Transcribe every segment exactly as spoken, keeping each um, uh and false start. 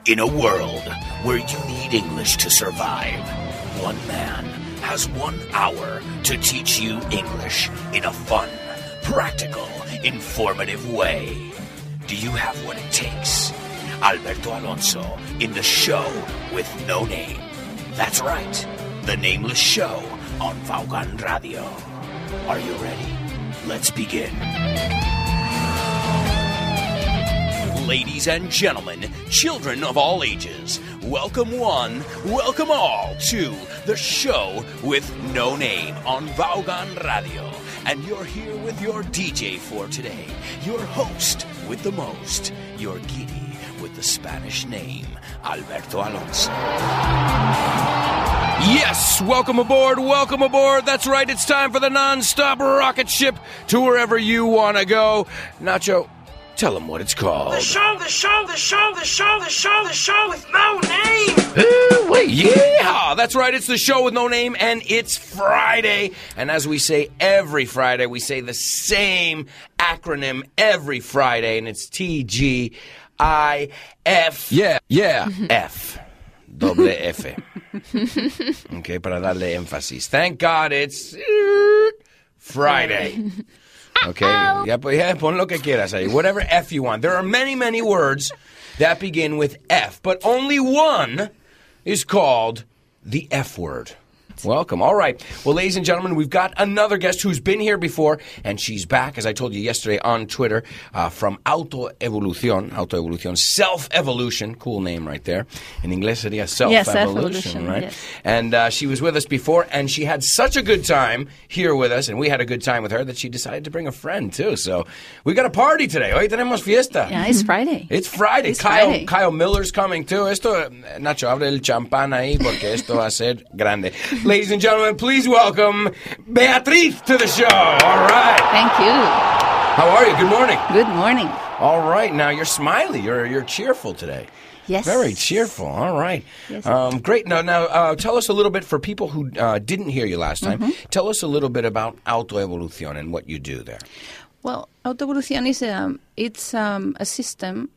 In a world where you need English to survive, one man has one hour to teach you English in a fun, practical, informative way. Do you have what it takes? Alberto Alonso in the show with no name. That's right, the Nameless Show on Vaughan Radio. Are you ready? Let's begin. Ladies and gentlemen, children of all ages, welcome one, welcome all to the show with no name on Vaughan Radio. And you're here with your D J for today, your host with the most, your giddy with the Spanish name, Alberto Alonso. Yes, welcome aboard, welcome aboard. That's right, it's time for the non-stop rocket ship to wherever you want to go. Nacho, tell them what it's called. The show, the show, the show, the show, the show, the show with no name. Uh, wait, yeah, that's right. It's the show with no name, and it's Friday. And as we say every Friday, we say the same acronym every Friday, and it's T G I F. Yeah, yeah, F. Doble F. Okay, para darle énfasis. Thank God it's Friday. Okay, yeah, yeah, pon lo que quieras ahí. Whatever F you want. There are many, many words that begin with F, but only one is called the F word. Welcome. All right. Well, ladies and gentlemen, we've got another guest who's been here before, and she's back, as I told you yesterday on Twitter, uh, from Autoevolucion. Autoevolucion. Self-Evolution. Cool name right there. In English, sería self-evolution, yes, self-evolution, right? Yes. And uh, she was with us before, and she had such a good time here with us, and we had a good time with her, that she decided to bring a friend, too. So we got a party today. Hoy tenemos fiesta. Yeah, it's Friday. It's Friday. It's Kyle, Friday. Kyle Miller's coming, too. Esto, Nacho, abre el champán ahí, porque esto va a ser grande. Ladies and gentlemen, please welcome Beatriz to the show. All right. Thank you. How are you? Good morning. Good morning. All right. Now, you're smiley. You're you're cheerful today. Yes. Very cheerful. All right. Yes. Um, great. Now, now uh, tell us a little bit, for people who uh, didn't hear you last time, Mm-hmm. tell us a little bit about Autoevolucion and what you do there. Well, Autoevolucion is um, it's um, a system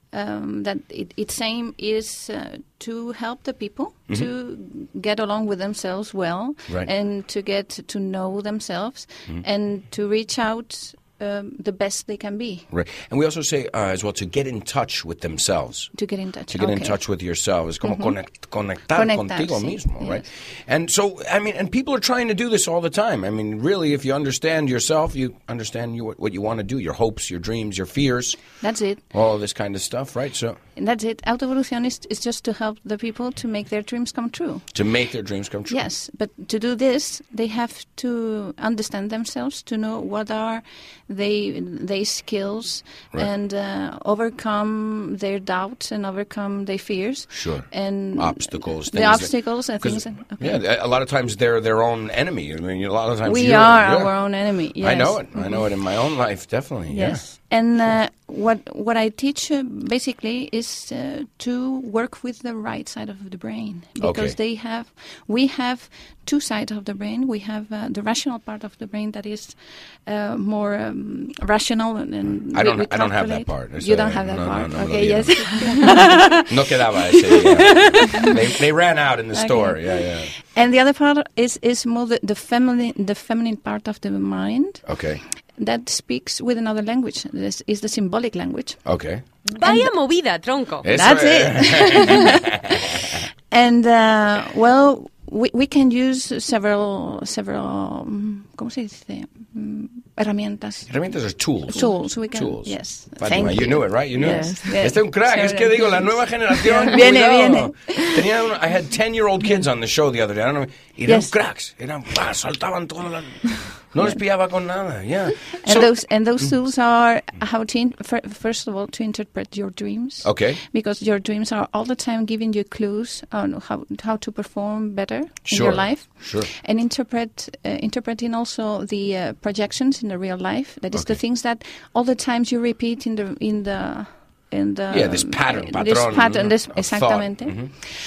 um, that it, its aim is uh, to help the people mm-hmm. to get along with themselves well, right. and to get to know themselves mm-hmm. and to reach out um, the best they can be. Right. And we also say uh, as well to get in touch with themselves. To get in touch. To get okay. in touch with yourself. Es como Mm-hmm. connect, conectar Conectar, contigo sí. mismo, Yes. right? And so, I mean, and people are trying to do this all the time. I mean, really, if you understand yourself, you understand you, what, what you want to do, your hopes, your dreams, your fears. That's it. All of this kind of stuff, right? So And that's it. Autoevolution is, is just to help the people to make their dreams come true. to make their dreams come true. Yes, but to do this, they have to understand themselves, to know what are they their skills, Right. and uh, overcome their doubts and overcome their fears. Sure. And Obstacles. The things that- obstacles and 'cause, things. that- okay. Yeah, a lot of times they're their own enemy. I mean, a lot of times We you're, are yeah. our own enemy. Yes. I know it. I know it in my own life, definitely. Yes. And uh, what what I teach uh, basically is uh, to work with the right side of the brain, because Okay. they have we have two sides of the brain. We have uh, the rational part of the brain that is uh, more um, rational and, and I don't. we, we I don't have that calculate. part. You So, don't have that no, part. No, no, okay. no, Yes. No quedaba ese día. They, they ran out in the Okay. store. Yeah, yeah. And the other part is is more the, the feminine the feminine part of the mind Okay. that speaks with another language. This is the symbolic language. Okay. Vaya movida, tronco. Eso That's es. And uh, well, we we can use several several um, ¿cómo se dice? Um, herramientas. Herramientas are tools. Tools. We can. Tools. Yes. Fátima, Thank you you. knew it, right? You knew Yes, it. yes. Este es un crack. Es que digo, la nueva generación. Viene, cuidado. viene. Tenía un- I had ten-year-old kids on the show the other day. I don't know. Eran Yes. cracks. Eran, ah, saltaban todas las... No les pillaba con nada. Yeah. And So- those and those tools are how to in, fir- first of all to interpret your dreams. Okay. Because your dreams are all the time giving you clues on how how to perform better in Sure. your life. Sure. And interpret uh, interpreting also the uh, projections in the real life. That is the Okay. things that all the times you repeat in the in the in the Yeah, this pattern, uh, this patrón, pattern, this of exactamente. thought. Mm-hmm.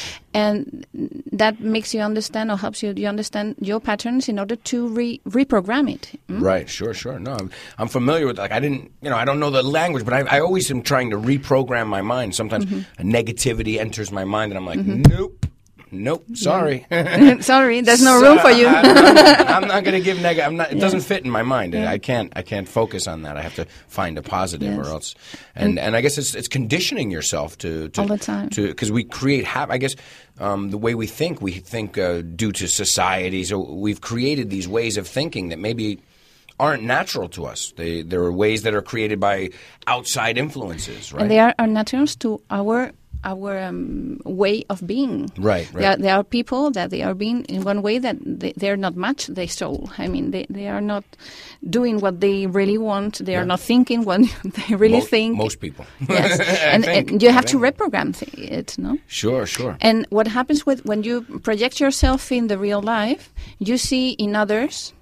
And that makes you understand or helps you, you understand your patterns in order to re- reprogram it. Mm? Right, sure, sure. No, I'm, I'm familiar with, like, I didn't, you know, I don't know the language, but I, I always am trying to reprogram my mind. Sometimes Mm-hmm. a negativity enters my mind, and I'm like, Mm-hmm. nope, nope, sorry. Sorry, there's no room for you. I'm, I'm, I'm not going to give negative. I'm not. It Yeah. doesn't fit in my mind. Yeah. I can't. I can't focus on that. I have to find a positive, Yes. or else. And and I guess it's it's conditioning yourself to, to All the time. to because we create. Hab- I guess um, the way we think, we think uh, due to society. So we've created these ways of thinking that maybe aren't natural to us. They there are ways that are created by outside influences, right? And they are, are natural to our our um, way of being. Right, right. There are, there are people that they are being in one way that they, they're not much their soul. I mean, they, they are not doing what they really want. They Yeah. are not thinking what they really Mo- think. Most people. Yes, I and, think. and you have I to think. reprogram th- it, no? Sure, sure. And what happens with when you project yourself in the real life, you see in others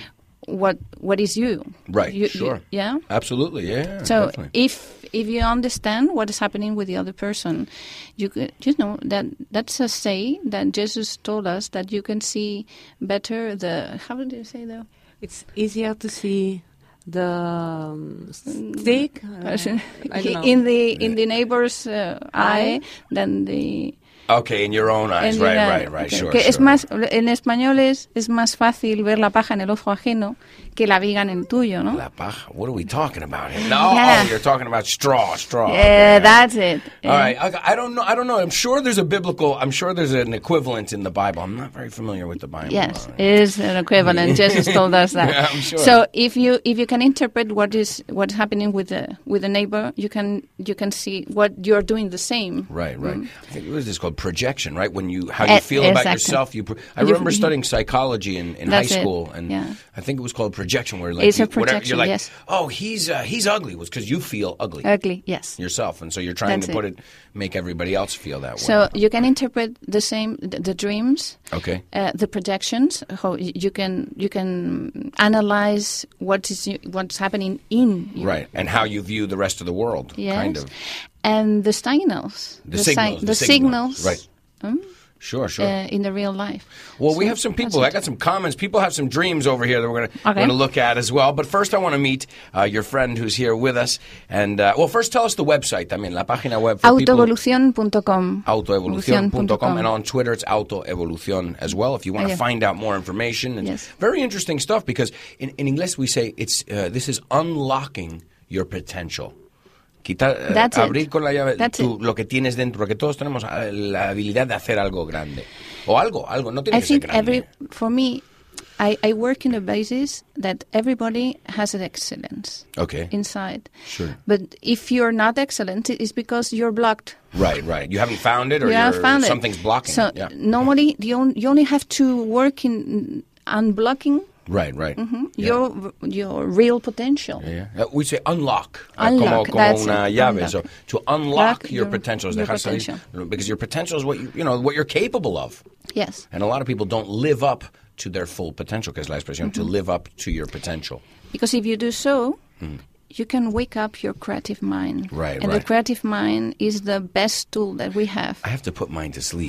what what is you. Right, You- you- sure. yeah. Absolutely, yeah. So definitely. if if you understand what is happening with the other person, you could, you know that that's a say that Jesus told us that you can see better the how did you say though? It's easier to see the um, stick. Uh, I don't know. in the in the neighbor's uh, eye than the Okay, in your own eyes, en right, la- right, right, okay. sure, Que es sure. más en español es es más fácil ver la paja en el ojo ajeno que la viga en el tuyo, ¿no? La paja. What are we talking about here? No, Yeah. oh, you're talking about straw, straw. Yeah, Okay. that's it. All right, I, I don't know. I don't know. I'm sure there's a biblical. I'm sure there's an equivalent in the Bible. I'm not very familiar with the Bible. Yes, Uh, it is an equivalent. Jesus told us that. Yeah, I'm sure. So if you if you can interpret what is what's happening with the with the neighbor, you can you can see what you're doing the same. Right, right. I think what is this called projection, right? When you how you Eh, feel about exactly. yourself. You. Pro- I You- remember studying psychology in, in high That's it, school, and yeah. I think it was called projection, where like It's a you, whatever, projection, you're like, yes. oh, he's uh, he's ugly, was because you feel ugly Ugly, yes. yourself, and so you're trying That's to put it. it, make everybody else feel that way. So you can interpret the same the, the dreams, Okay. uh, the projections. How y- you can you can analyze what is y- what's happening in you. Right, and how you view the rest of the world, Yes. kind of. And the signals. The si- signals, the the signals, signals. right. um, Sure, sure. uh, in the real life. Well, we So have some that's people. I it. got some comments. People have some dreams over here that we're going Okay. to look at as well. But first, I want to meet uh, your friend who's here with us. And, uh, well, first, tell us the website. I mean, la página web for people. Autoevolucion punto com. autoevolucion Evolucion dot com, and on Twitter it's autoevolucion as well if you want to Yeah. find out more information. It's Yes. very interesting stuff because in, in English we say it's uh, this is unlocking your potential. Quitar, uh, That's it. abrir con la llave That's tu- it. lo que tienes dentro, porque todos tenemos uh, la habilidad de hacer algo grande. O algo, algo, no tiene I que ser think grande. every for me, I, I work in a basis that everybody has an excellence Okay. inside. Sure. But if you're not excellent, it's because you're blocked. Right, right. You haven't found it or you you're, have found it. something's blocking so it. Yeah. normally you, on, you only have to work in unblocking Right, right. mhm, Yeah. your your real potential. Yeah, yeah. Uh, we say unlock, uh, Unlock, como, como that's una it, llave. unlock. So to unlock Lock your, your- potential is your dejar salir, potential. because your potential is what you, you know what you're capable of, Yes. and a lot of people don't live up to their full potential. Que es la expresión to live up to your potential. Because if you do so, you can wake up your creative mind. Hmm. Right, and right. the creative mind is the best tool that we have. I have to put mine to sleep.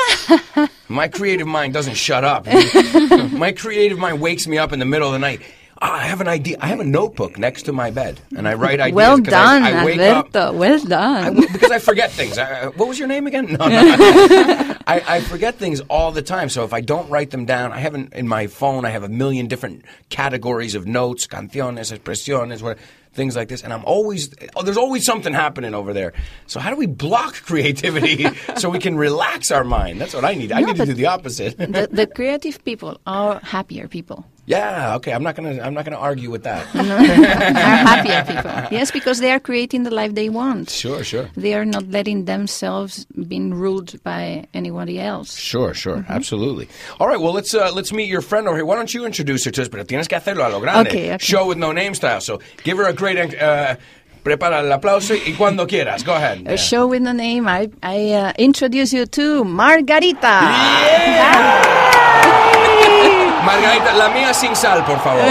My creative mind doesn't shut up. My creative mind wakes me up in the middle of the night. Ah, I have an idea. I have a notebook next to my bed, and I write ideas. Well 'cause done, I, I wake up. Alberto. Well I, done. because I forget things. I, what was your name again? No, no. I, I forget things all the time. So if I don't write them down, I have in, in my phone, I have a million different categories of notes, canciones, expresiones, what, things like this. And I'm always, oh, there's always something happening over there. So how do we block creativity so we can relax our mind? That's what I need. I No, need to but do the opposite. the, the creative people are happier people. Yeah, okay. I'm not gonna. I'm not gonna argue with that. are happier people. Yes, because they are creating the life they want. Sure, sure. They are not letting themselves being ruled by anybody else. Sure, sure, Mm-hmm. absolutely. All right, well, let's uh, let's meet your friend over here. Why don't you introduce her to us? Pero tienes que hacerlo a lo grande. Okay, okay. Show with no name style. So give her a great. Uh, prepara el aplauso y cuando quieras. Go ahead. A show with the name, I, I uh, introduce you to Margarita. Yeah! Margarita, la mía sin sal, por favor.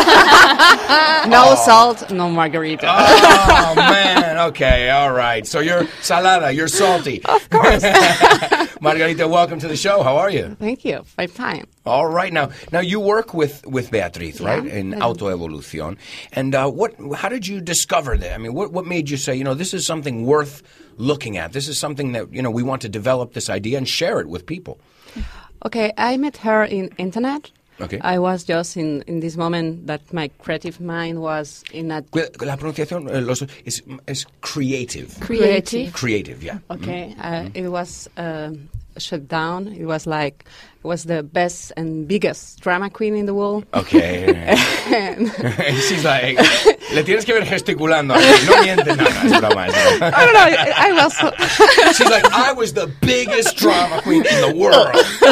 No salt, no margarita. Oh, man. Okay, all right. So you're salada, you're salty. Of course. Margarita, welcome to the show. How are you? Thank you. I'm fine. All right. Now, now you work with, with Beatriz, right, Yeah, in I do. Autoevolución. And uh, what? how did you discover that? I mean, what, what made you say, you know, this is something worth looking at? This is something that, you know, we want to develop this idea and share it with people. Okay, I met her in internet. Okay. I was just in, in this moment that my creative mind was in a... La pronunciación eh, los, es, es creative. Creative. Creative, yeah. Okay, uh, it was uh, shut down. It was like, it was the best and biggest drama queen in the world. Okay. And She's like, le tienes que ver gesticulando. No miente nada, es broma. Es broma. I don't know, I, I was... So She's like, I was the biggest drama queen in the world.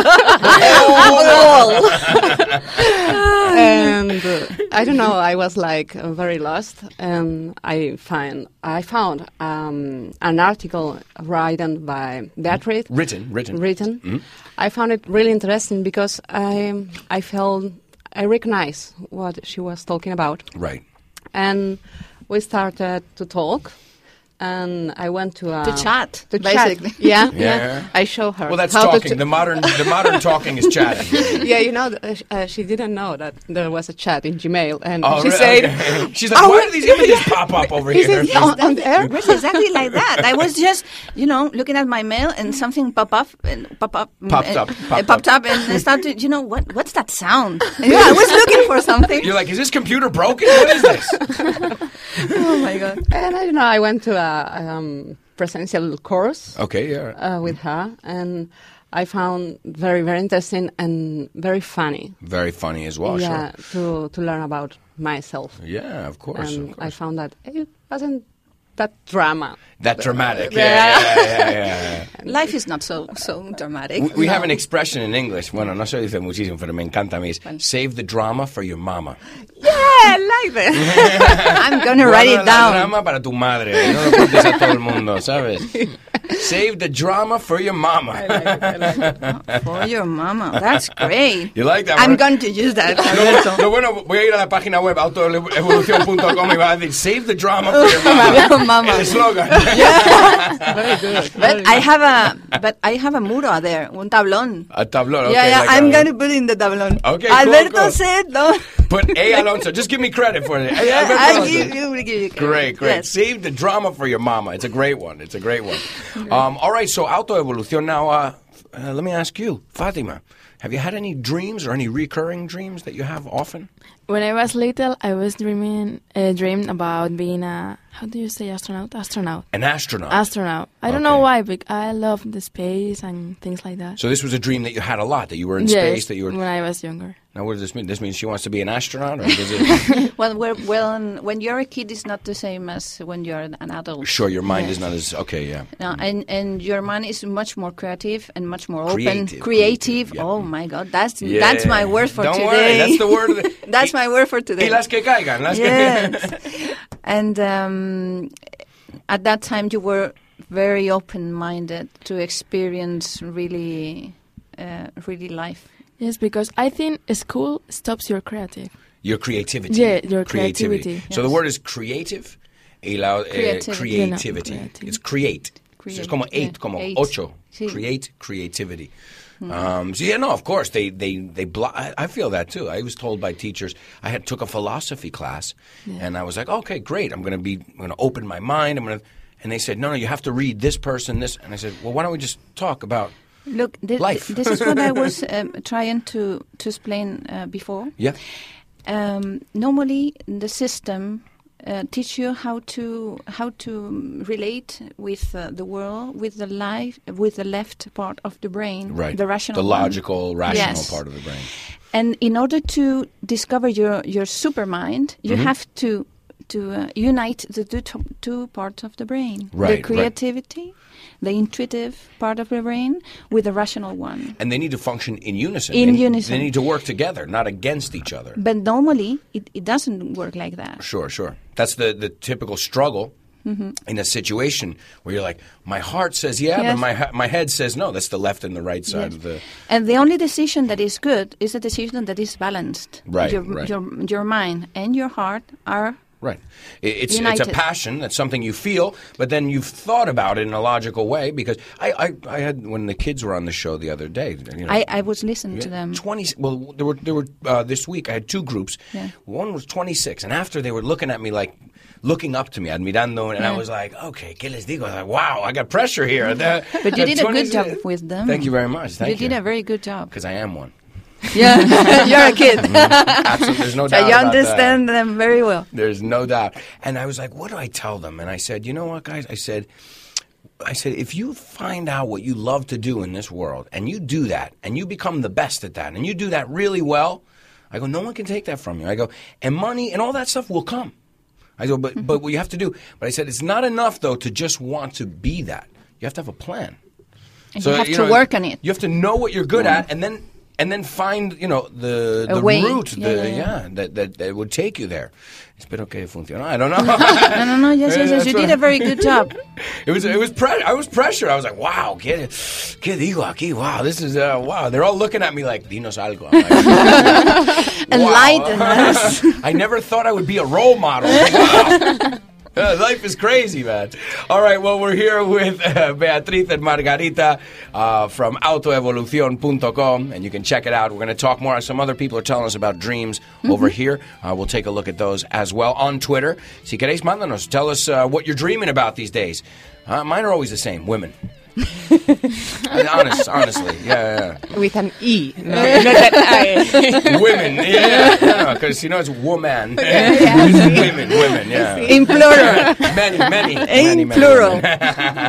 and uh, I don't know, I was like uh, very lost, and I find I found um, an article written by Beatriz. Written, written. Written. Mhm. I found it really interesting because I I felt I recognized what she was talking about, Right. and we started to talk. And I went to a To chat, to basically. chat. Yeah, Yeah. yeah. I show her. Well, that's how to talking. ch- the modern, the modern talking is chatting. yeah, you know, uh, sh- uh, she didn't know that there was a chat in Gmail, and Oh, she really? said, Okay. She's like, "Oh, why do these images pop up over He here? said, on, on there? It was exactly like that. I was just, you know, looking at my mail and something pop up and pop up, Popped and, up, uh, popped popped up. up, and I started, you know, what? What's that sound? And, yeah, I was looking for something. You're like, is this computer broken? What is this? Oh my god! And I don't know, I went to a um, presential course Okay, yeah. uh, with her, and I found very, very interesting and very funny. Very funny as well, yeah, sure. to to learn about myself. Yeah, of course. and of I course. found that it wasn't that drama. That dramatic. Yeah, yeah, yeah, yeah, yeah. Life is not so so dramatic. We, we No. have an expression in English, bueno, no se dice muchísimo, pero me encanta a mí, es save the drama for your mama. Yeah, I like that. I'm gonna write Guarda it la down. drama para tu madre, no lo cuentes a todo el mundo, ¿sabes? Save the drama for your mama. I like it, I like it. For your mama. That's great. You like that I'm one? going to use that. Lo, Alberto. lo bueno, voy a ir a la página web autoevolución punto com y va a decir save the drama for your mama. Your mama. El eslogan. Very good. But I have a but I have a muro there, un tablón. A tablón, okay. yeah, yeah. like I'm a- going to put it in the tablón. Okay, cool, Alberto cool. said no. Put A. Alonso. Just give me credit for it. A. Yeah, Alberto I'll Alonso. give you, will give you credit. Great, great. Yes. Save the drama for your mama. It's a great one. It's a great one. Um, all right, so autoevolución. Now, uh, uh, let me ask you, Fatima, have you had any dreams or any recurring dreams that you have often? When I was little, I was dreaming, uh, dreamed about being a, how do you say astronaut? Astronaut. An astronaut. Astronaut. I don't Okay. know why, but I love the space and things like that. So this was a dream that you had a lot, that you were in yes, space, that you were... when I was younger. Now, what does this mean? This means she wants to be an astronaut? Or does it... Well, we're, well, when you're a kid, it's not the same as when you're an adult. Sure, your mind Yes. is not as... Okay, yeah. No, and and your mind is much more creative and much more Creative, open, creative. creative, yeah. Oh my God, that's Yeah. that's my word for Don't today. worry, that's the word of the- That's my word for today. Y las que caigan. Las Yes. que... And um, at that time, you were very open-minded to experience really, uh, really life. Yes, because I think school stops your creative. Your creativity. Yeah, your creativity, So the yes. word is creative y la eh, Creativity. creativity. Yeah, no, creativity. It's create. So it's Create, como eight, yeah, como eight. ocho. Sí. Create, creativity. Um, so yeah, no, of course they they they. Blo- I, I feel that too. I was told by teachers. I had took a philosophy class, and I was like, okay, great. I'm going to be. I'm going to open my mind. I'm going to. And they said, no, no, you have to read this person, this. And I said, well, why don't we just talk about? Look, thi- Life. this is what I was um, trying to to explain uh, before. Yeah. Um, normally, the system uh, teach you how to how to relate with uh, the world, with the life, with the left part of the brain, Right. the rational, the one. logical, rational Yes. part of the brain. And in order to discover your your supermind, you Mhm. have to to uh, unite the two, to- two parts of the brain: Right, the right. creativity, the intuitive part of the brain, with the rational one. And they need to function in unison. In they, unison. They need to work together, not against each other. But normally, it, it doesn't work like that. Sure, sure. That's the, the typical struggle Mm-hmm. in a situation where you're like, my heart says yeah, Yes. but my ha- my head says no. That's the left and the right side Yes. of the... And the only decision that is good is a decision that is balanced. Right, Your, right. your, your mind and your heart are Right. It- It's it's a United. passion. That's something you feel, but then you've thought about it in a logical way. Because I, I, I had when the kids were on the show the other day. You know, I, I was listening to them. Twenty. Well, there were there were uh, this week. I had two groups. Yeah. One was twenty-six, and after they were looking at me like. Looking up to me, admirando, and I Yeah. was like, okay, ¿qué les digo? I was like, wow, I got pressure here. The- But you the did a good twenties job with them. Thank you very much. Thank you you. did a very good job. Because I am one. Yeah, you're a kid. Absolutely, there's no So doubt you about understand that. them very well. There's no doubt. And I was like, what do I tell them? And I said, you know what, guys? I said, I said, if you find out what you love to do in this world, and you do that, and you become the best at that, and you do that really well, I go, no one can take that from you. I go, and money and all that stuff will come. I go, but Mm-hmm. but what you have to do. But I said, it's not enough, though, to just want to be that. You have to have a plan. And you have to know, work on it. You have to know what you're good at, and then and then find, you know, the A the way. route, Yeah, the yeah, yeah. that, that that would take you there. Espero que funcione. I don't know. No, no, no. Yes, yes, yes. That's You what- did a very good job. It was it was pre- I was pressured. I was like, wow, ¿qué, qué digo aquí? Wow, this is uh, wow. They're all looking at me like, dinos algo. I'm like, Enlighten wow. us. I never thought I would be a role model. Wow. Uh, life is crazy, man. All right, well, we're here with uh, Beatriz and Margarita uh, from auto evolucion dot com, and you can check it out. We're going to talk more. Some other people are telling us about dreams Mm-hmm. over here. Uh, we'll take a look at those as well on Twitter. Si queréis, mándanos. Tell us uh, what you're dreaming about these days. Uh, mine are always the same, women. I mean, honest, honestly, yeah, yeah, With an E. No, not that I. yeah. Women, yeah, because you know it's woman. It's women, women, yeah. In plural. Many, many, In many, many plural. women.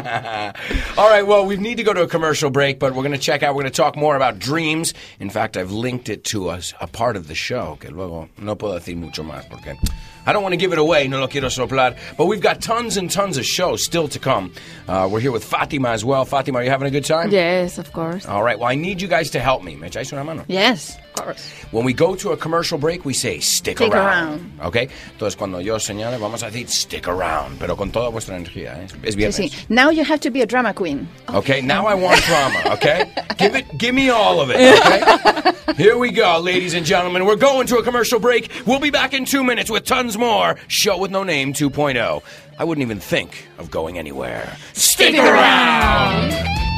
All right, well, we need to go to a commercial break, but we're going to check out, we're going to talk more about dreams. In fact, I've linked it to us, a part of the show, que luego no puedo decir mucho más, porque I don't want to give it away, no lo quiero soplar, but we've got tons and tons of shows still to come. Uh, we're here with Fatima as well. Fatima, are you having a good time? Yes, of course. All right, well, I need you guys to help me. ¿Me echáis una mano? Yes, of course. When we go to a commercial break, we say stick, Stick around. ¿Ok? Entonces, cuando yo señale, vamos a decir stick around, pero con toda vuestra energía. ¿eh? Es Sí, viernes. sí. Now you have to be a drama queen. Okay, now I want drama, okay? Give it, give me all of it, okay? Here we go, ladies and gentlemen. We're going to a commercial break. We'll be back in two minutes with tons more. Show with No Name two point oh. I wouldn't even think of going anywhere. Stick around!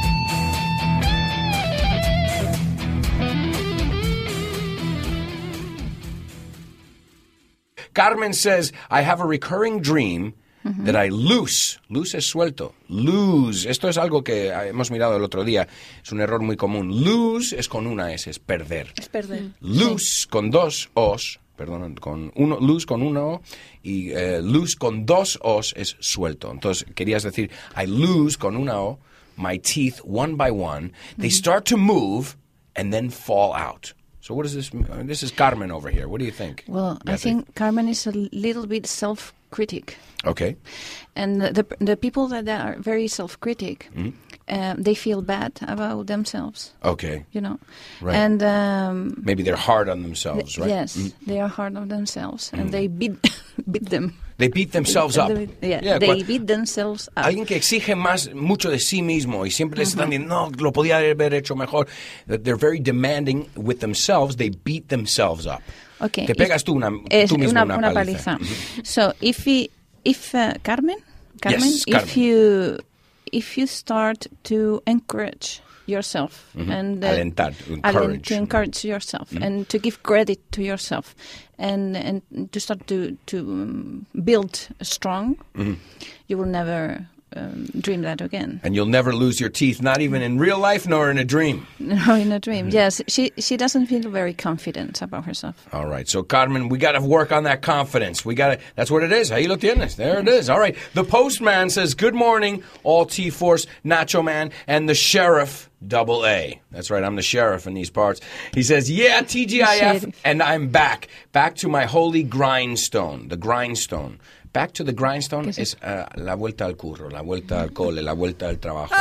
Carmen says, I have a recurring dream that I lose. Lose es suelto. Lose. Esto es algo que hemos mirado el otro día. Es un error muy común. Lose es con una S, es perder. Es perder. Lose con dos O's, perdón, con uno, lose con una O y eh, lose con dos O's es suelto. Entonces, querías decir, I lose con una O, my teeth one by one, they start to move and then fall out. So what does this mean? This is Carmen over here. What do you think? Well, I Beatriz? think Carmen is a little bit self-critic. Okay. And the the people that are very self-critic, Mm-hmm. uh, they feel bad about themselves, Okay. you know. Right. And um, Maybe they're hard on themselves, right? yes, Mm-hmm. they are hard on themselves, and they beat beat them. They beat themselves up. Yeah, Yeah, they cuan- beat themselves up. Alguien que exige más mucho de sí mismo y siempre les están diciendo, no, lo podía haber hecho mejor. That they're very demanding with themselves. They beat themselves up. Okay. Te pegas if- tú una, es tú mismo una, una, una paliza. paliza. So if we, if uh, Carmen, Carmen, Yes, if Carmen. you if you start to encourage yourself and uh, Alentar, to alen- encourage. to encourage yourself and to give credit to yourself and and to start to to um, build strong, you will never um, dream that again. And you'll never lose your teeth, not even in real life nor in a dream. No, in a dream. Yes, she she doesn't feel very confident about herself. All right. So, Carmen, we got to work on that confidence. We got to, that's what it is. Ahí lo tienes. There it is. All right. The postman says, good morning, all T-Force, Nacho Man, and the sheriff, double A. That's right. I'm the sheriff in these parts. He says, yeah, T G I F, Sheriff. and I'm back. Back to my holy grindstone, the grindstone. Back to the grindstone ¿Qué es es uh, la vuelta al curro, la vuelta al cole, la vuelta al trabajo. Holy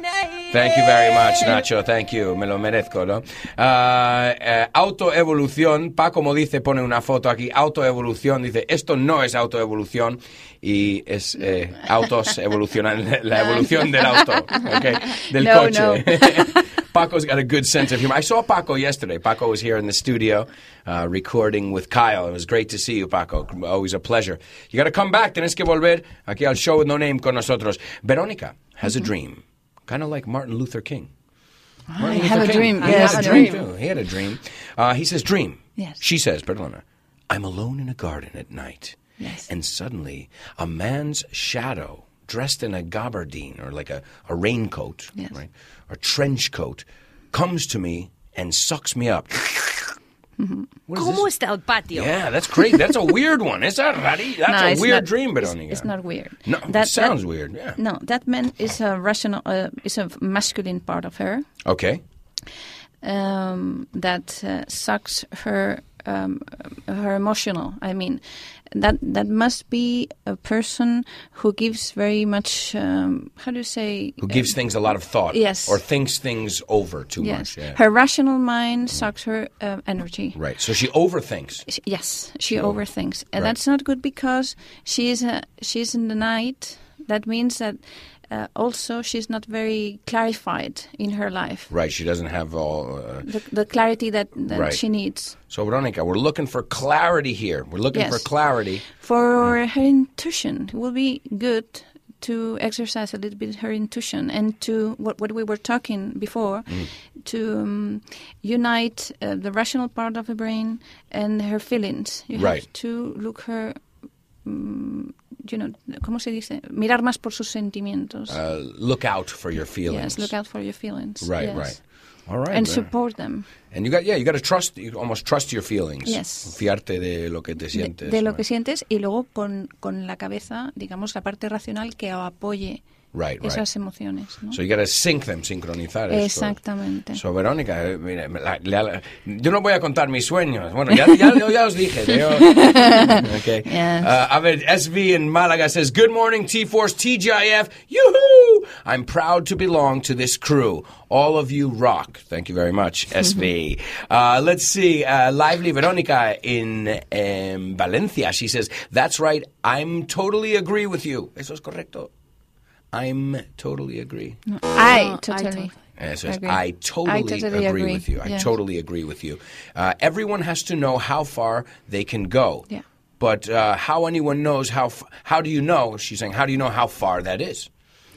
Thank you very much, Nacho. Thank you. Me lo merezco, ¿no? Uh, uh, autoevolución. Paco, como dice, pone una foto aquí. Autoevolución. Dice, esto no es autoevolución y es eh, autos evolucionan. La evolución del auto, okay? Del No, coche. no. Paco's got a good sense of humor. I saw Paco yesterday. Paco was here in the studio uh, recording with Kyle. It was great to see you, Paco. Always a pleasure. You got to come back. Tienes que volver aquí al show with no name con nosotros. Veronica has a dream, kind of like Martin Luther King. Martin I Luther have a King. dream. He Yes, had a I dream, do. too. He had a dream. Uh, he says, dream. Yes. She says, perdona, I'm alone in a garden at night. Yes. And suddenly, a man's shadow, dressed in a gabardine, or like a, a raincoat, Yes. right, or trench coat, comes to me and sucks me up. What is ¿Cómo this? está el patio? Yeah, that's great. That's a weird one. Is that rari? That's No, a it's weird not- dream, it's- Veronica. It's not weird. No, That- it sounds that- weird, yeah. No, that man is a rational, uh, is a masculine part of her Okay. um, that uh, sucks her um, her emotional. I mean, that that must be a person who gives very much. Um, how do you say? Who gives things a lot of thought. yes. Or thinks things over too Yes, much. Yeah. her rational mind sucks her uh, energy. Right. So she overthinks. Sh- Yes, she over- overthinks, and Right. that's not good because she is a, she's in the night. That means that uh, also she's not very clarified in her life. Right. She doesn't have all. Uh, The, the clarity that, that Right. she needs so, Veronica, we're looking for clarity here. We're looking Yes. for clarity. for her intuition. It will be good to exercise a little bit her intuition and to what what we were talking before, Mm. to um, unite uh, the rational part of the brain and her feelings. You Right. have to look her. Um, you know, ¿cómo se dice? Mirar más por sus sentimientos. Uh, look out for your feelings. Yes, look out for your feelings. Right, yes. right. All right. And man. support them. And you got, yeah, you got to trust, you almost trust your feelings. Yes. Fiarte de lo que te De, sientes. de lo right. que sientes y luego con, con la cabeza, digamos, la parte racional que apoye Right, right. esas emociones. ¿no? So you got to sync them, sincronizar esto. Exactamente. So, Verónica, eh, mira, la- la- la- yo no voy a contar mis sueños. Bueno, ya, ya, ya os dije. Yo, okay. Yes. Uh, a ver, S V in Malaga says, good morning, T-Force, T G I F. Yoo-hoo! I'm proud to belong to this crew. All of you rock. Thank you very much, S V. uh, let's see. Uh, Lively Verónica in um, Valencia. She says, that's right. I'm totally agree with you. Eso es correcto. I'm totally agree. I I totally. totally. Eso es, agree. I totally, I totally agree, agree. with you. I Yes. totally agree with you. Uh, everyone has to know how far they can go. Yeah. But uh, how anyone knows how f- how do you know? She's saying, how do you know how far that is?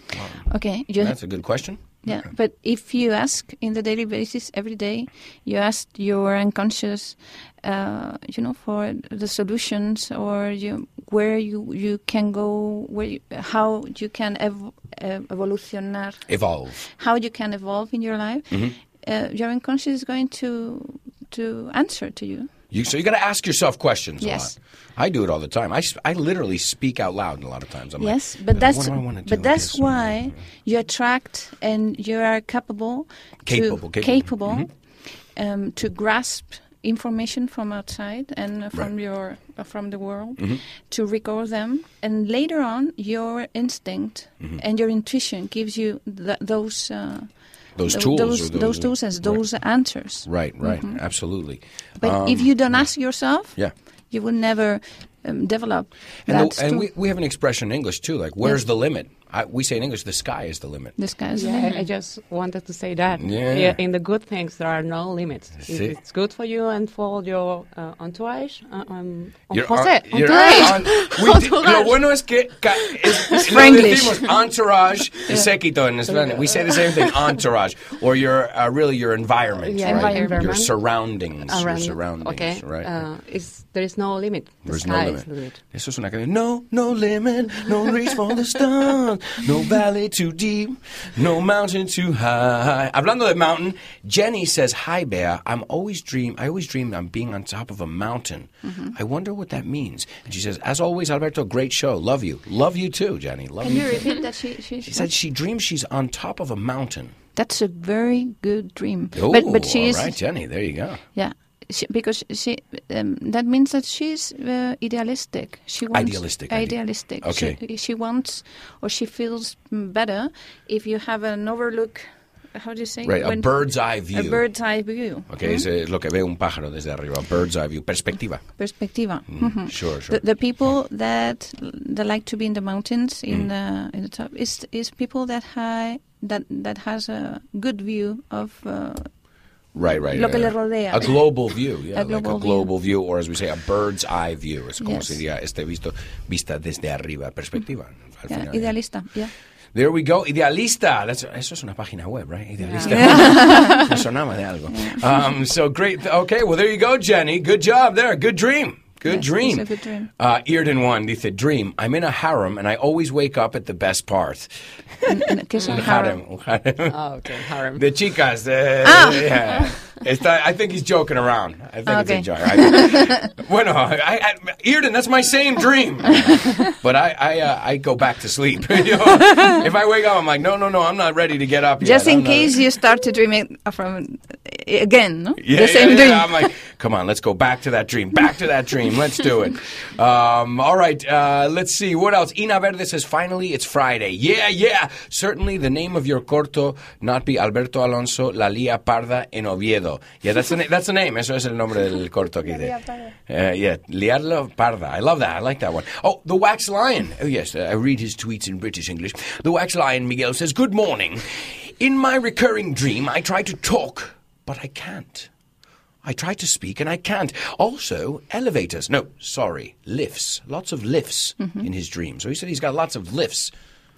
Okay. You, That's a good question. yeah. But if you ask in the daily basis every day, you ask your unconscious, uh, you know, for the solutions or you where you, you can go, where you, how you can ev- uh, evolucionar, Evolve. how you can evolve in your life. Mm-hmm. Uh, your unconscious is going to to answer to you. You, so you got to ask yourself questions Yes. a lot. I do it all the time. I, s- I literally speak out loud a lot of times. I'm Yes, like, but uh, that's what do I wanna do but with that's this? why you attract and you are capable Capable, to, capable. Mm-hmm. um, to grasp information from outside and uh, from Right. Mm-hmm. your uh, from the world to record them, and later on your instinct Mm-hmm. and your intuition gives you th- those uh, Those tho- tools. those, or those tools as right. those answers. Right, right. Absolutely. But Um, if you don't ask yourself, yeah. you will never um, develop And, that. the, and sto- we, we have an expression in English, too, like, where's the limit? I, we say in English, the sky is the limit. this guy's Yeah, I just wanted to say that. Yeah. In the good things, there are no limits. If See? it's good for you and for your uh, entourage, uh, um, You're José, on- you're entourage. on- we di- lo bueno es que ca- es, lo Franglish. decimos entourage y séquito en Spanish. We say the same thing, entourage, or your uh, really your environment, Yeah, right? environment. Your surroundings, your Around- surroundings, okay. right? Uh, it's, there is no limit. The There's sky no is limit. the limit. Eso es una canción. No, no limit, no reach for the stars, no valley too deep, no mountain too high. Hablando de mountain, Jenny says, "Hi, Bea. I'm always dream. I always dream I'm being on top of a mountain. I wonder what that means." And she says, "As always, Alberto, great show. Love you. Love you too, Jenny. Love Can you." you too." repeat that? She, she, She said she dreams she's on top of a mountain. That's a very good dream. Oh, but but she all is right, Jenny. There you go. yeah. she, because she um, that means that she's uh, idealistic. She wants Idealistic, ide- Idealistic. Okay. She, she wants or she feels better if you have an overlook. How do you say? Right, a When- bird's eye view. A bird's eye view. Okay, es eh, lo que ve un pájaro desde arriba. Bird's eye view. Perspectiva. Perspectiva. Mm, Mhm. Sure, sure. The, the people that that like to be in the mountains in the in the top is is people that high that that has a good view of uh, Right, right. lo que uh, le rodea. A global view, yeah, A like global a global view. or as we say, a bird's eye view. Es como Yes. sería este visto, vista desde arriba, perspectiva. Al yeah, final, yeah. idealista. Yeah. There we go. Idealista. That's, eso es una página web, right? Idealista. Me sonaba de algo. Um, so great. Okay, well, there you go, Jenny. Good job there. Good dream. Good Yes, dream. it's a good dream. Uh, Earden one dice, dream. I'm in a harem and I always wake up at the best part. En- en- ¿Qué es un Un harem? harem. Un harem. Oh, okay, harem. De chicas. Uh, Ah. yeah. Está, I think he's joking around. I think Okay. it's a joke. I, bueno, I, I, Earden, that's my same dream. But I I, uh, I go back to sleep. You know? If I wake up, I'm like, no, no, no, I'm not ready to get up yet. Just in I'm not- case you start to dream it from again, no? Yeah, the same yeah, dream. yeah. I'm like, come on, let's go back to that dream. Back to that dream. Let's do it. Um, all right, uh, let's see. What else? Ina Verde says, finally, it's Friday. Yeah, yeah. Certainly the name of your corto not be Alberto Alonso, La Lía Parda en Oviedo. Yeah, that's the, na- that's the name. Eso es el nombre del corto que dice. Uh, yeah, Liarlo Parda. I love that. I like that one. Oh, the Wax Lion. Oh, yes, uh, I read his tweets in British English. The Wax Lion, Miguel, says, good morning. In my recurring dream, I try to talk, but I can't. I try to speak and I can't. Also, elevators. No, sorry, lifts. Lots of lifts in his dream. So he said he's got lots of lifts.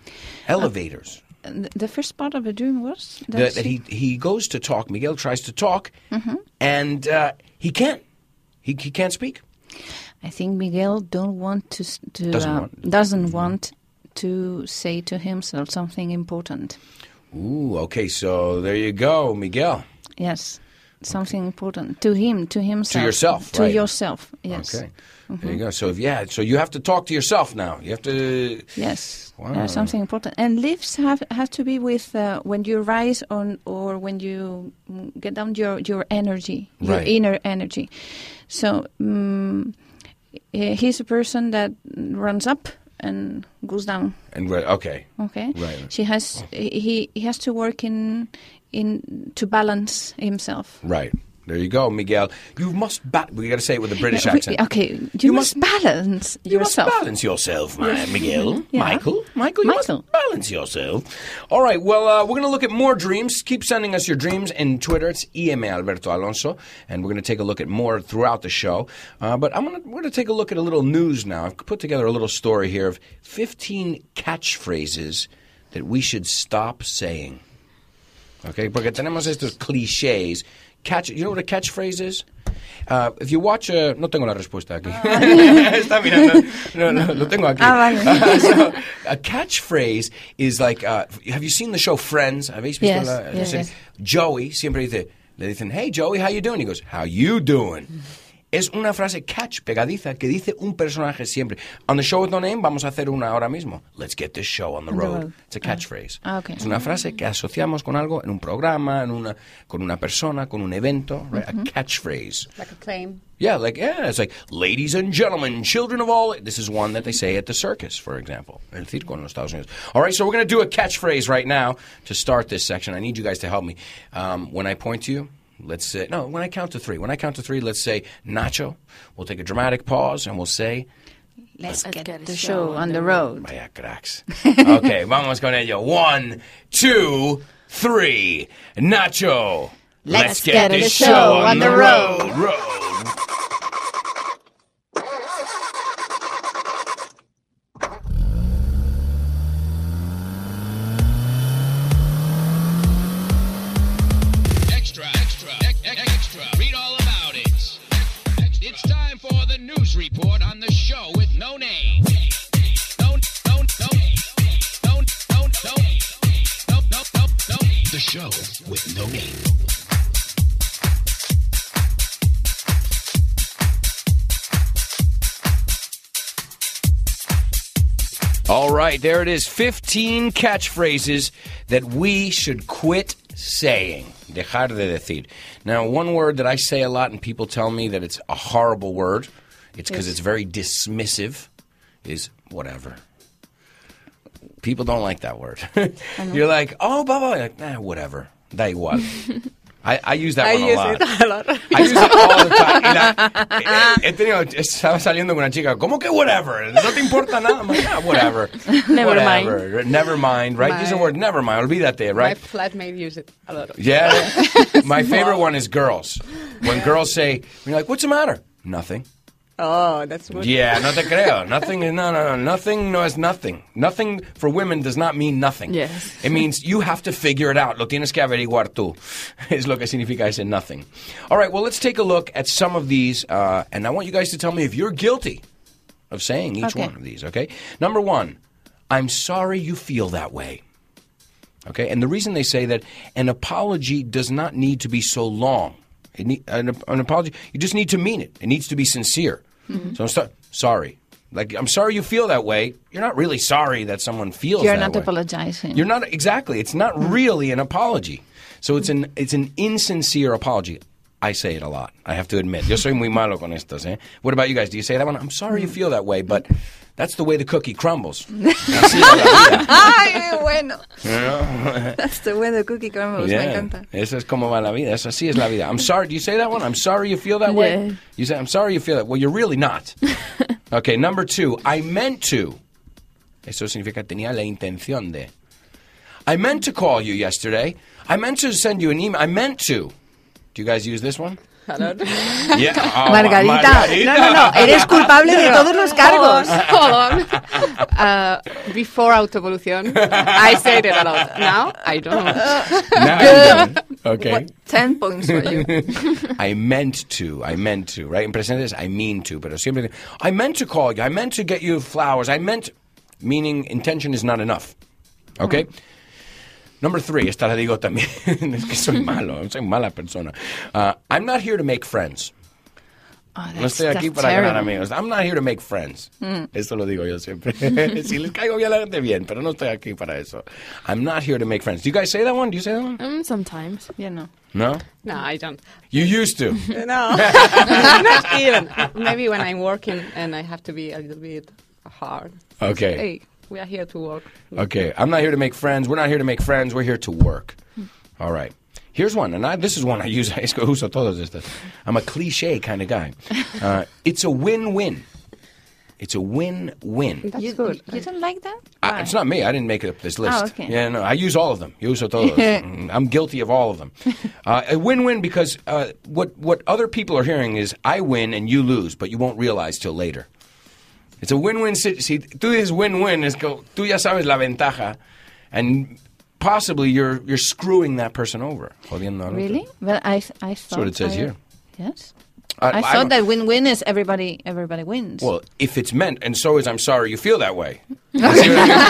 Elevators. The the first part of the dream was that, that he he goes to talk. Miguel tries to talk, and uh, he can't. He he can't speak. I think Miguel don't want to s- to Doesn't uh, want- doesn't want to say to himself something important. Ooh, okay. So there you go, Miguel. Yes, something important to him, to himself, yourself, to right. yourself. Yes, Okay. There you go. So if, yeah, so you have to talk to yourself now. You have to. yes, Wow. uh, something important. And lifts have have to be with uh, when you rise on or when you mm, get down your your energy, your Right. inner energy. So um, he's a person that runs up and goes down. And re- okay, Okay. Right. She has he he has to work in in to balance himself. right. There you go, Miguel. You must. Ba- we got to say it with a British Yeah, we- accent. Okay, you, You must, must- balance You yourself. must balance yourself, man, Miguel. Yeah. Michael. Michael, you Michael. must balance yourself. All right, well, uh, we're going to look at more dreams. Keep sending us your dreams in Twitter. It's E M A Alberto Alonso. And we're going to take a look at more throughout the show. Uh, but I'm gonna, we're going to take a look at a little news now. I've put together a little story here of fifteen catchphrases that we should stop saying. Okay, porque tenemos estos clichés. Catch, you know what a catchphrase is? Uh, if you watch a... No tengo la respuesta aquí. Está mirando. No, no, lo tengo aquí. Ah, vale. Uh, so, a catchphrase is like... Uh, have you seen the show Friends? ¿Habéis visto Yes, la, la yes, serie? yes. Joey siempre dice... Le dicen, hey, Joey, how you doing? He goes, how you doing? Es una frase catch, pegadiza, que dice un personaje siempre. On the show with no name, vamos a hacer una ahora mismo. Let's get this show on the On the road. road. It's a catchphrase. Ah, okay. Es una frase que asociamos con algo, en un programa, en una, con una persona, con un evento. Right? A catchphrase. Like a claim. Yeah, like, yeah, it's like, ladies and gentlemen, children of all... This is one that they say at the circus, for example. El circo en los Estados Unidos. All right, so we're going to do a catchphrase right now to start this section. I need you guys to help me. Um, when I point to you... Let's say, no, when I count to three. When I count to three, let's say Nacho. We'll take a dramatic pause and we'll say, Let's, Let's get, get the the show show on on the the road. vaya cracks. Okay, vamos con ello. One, two, three. Nacho. Let's get the show on the road. road. Extra, extra, ex- ex- extra. Read all about it. It's time for the news report on the show with no name. No, no, no, no, no, no, no, no, no, no, no. The show with no name. All right, there it is. fifteen catchphrases that we should quit saying. Dejar de decir. Now, one word that I say a lot and people tell me that it's a horrible word, it's because Yes. it's very dismissive, is whatever. People don't like that word. You're like, oh, blah, blah, blah. Like, nah, whatever. Da igual. I, I use that I one a use lot. it a lot. I use it all the time. Y la- he tenido, estaba saliendo con una chica, ¿cómo que whatever? ¿No te importa nada? I'm like, ah, whatever. Never whatever. Never mind, right? Use the My- word never mind. Olvídate, My right? flatmate use it a lot. Yeah. My favorite one is girls. When girls say, you're like, what's the matter? Nothing. Oh, that's good. Yeah, no te creo. Nothing, no, no, no. Nothing no es nothing. Nothing for women does not mean nothing. Yes. It means you have to figure it out. Lo tienes que averiguar tú. Es lo que significa ese nothing. All right, well, let's take a look at some of these, uh, and I want you guys to tell me if you're guilty of saying each Okay. one of these, okay? Number one, I'm sorry you feel that way. Okay, and the reason they say that an apology does not need to be so long. It need, an, an apology, you just need to mean it. It needs to be sincere. Mm-hmm. So I'm so, sorry. Like, I'm sorry you feel that way. You're not really sorry that someone feels You're that not way. apologizing. You're not, exactly. It's not really an apology. So it's an it's an insincere apology. I say it a lot, I have to admit. Yo soy muy malo con estas, eh? What about you guys? Do you say that one? I'm sorry you feel that way, but that's the way the cookie crumbles. Así es la vida. ¡Ay, qué bueno! You know? That's the way the cookie crumbles. Me Yeah, encanta. eso es como va la vida. Eso así es la vida. I'm sorry. Do you say that one? I'm sorry you feel that way. Yeah. You say, I'm sorry you feel that. Well, you're really not. Okay, number two. I meant to. Eso significa tenía la intención de. I meant to call you yesterday. I meant to send you an email. I meant to. Do you guys use this one? A lot. Yeah. Oh, Margarita, Margarita. no, no, no, eres culpable de todos los cargos. Hold on. Uh, before autoevolución, I said it a lot. Now, I don't. Now you do. Okay. Ten points for you. I meant to. I meant to. Right? En presente es I mean to. Pero siempre. I meant to call you. I meant to get you flowers. I meant. Meaning intention is not enough. Okay? Number three. Esta la digo también. Es que soy malo. Soy mala persona. Uh, I'm not here to make friends. Oh, No that's, estoy aquí that's para ganar terrible. amigos. I'm not here to make friends. Eso lo digo yo siempre. Si les caigo bien a la gente, bien, pero no estoy aquí para eso. I'm not here to make friends. Do you guys say that one? Do you say that one? Um, sometimes. Yeah, no. No? No, I don't. You used to. No, not even. Maybe when I'm working and I have to be a little bit hard. Okay. Hey, we are here to work. Okay. I'm not here to make friends. We're not here to make friends. We're here to work. All right. Here's one, and I, this is one I use. Es que uso todos estos. I'm a cliche kind of guy. Uh, it's a win-win. It's a win-win. That's You, good. you don't like that? I, Why? it's not me. I didn't make up this list. Oh, okay. Yeah, no, I use all of them. Yo uso todos. Mm, I'm guilty of all of them. Uh, a win-win because uh, what what other people are hearing is I win and you lose, but you won't realize till later. It's a win-win. Si, si tú dices win-win, es que tú ya sabes la ventaja, and possibly you're you're screwing that person over. Jodiendo al otro. Really? Well, I th- I thought. what it says I, here. Yes. Uh, I don't- thought that win-win is everybody everybody wins. Well, if it's meant, and so is I'm sorry you feel that way. You see what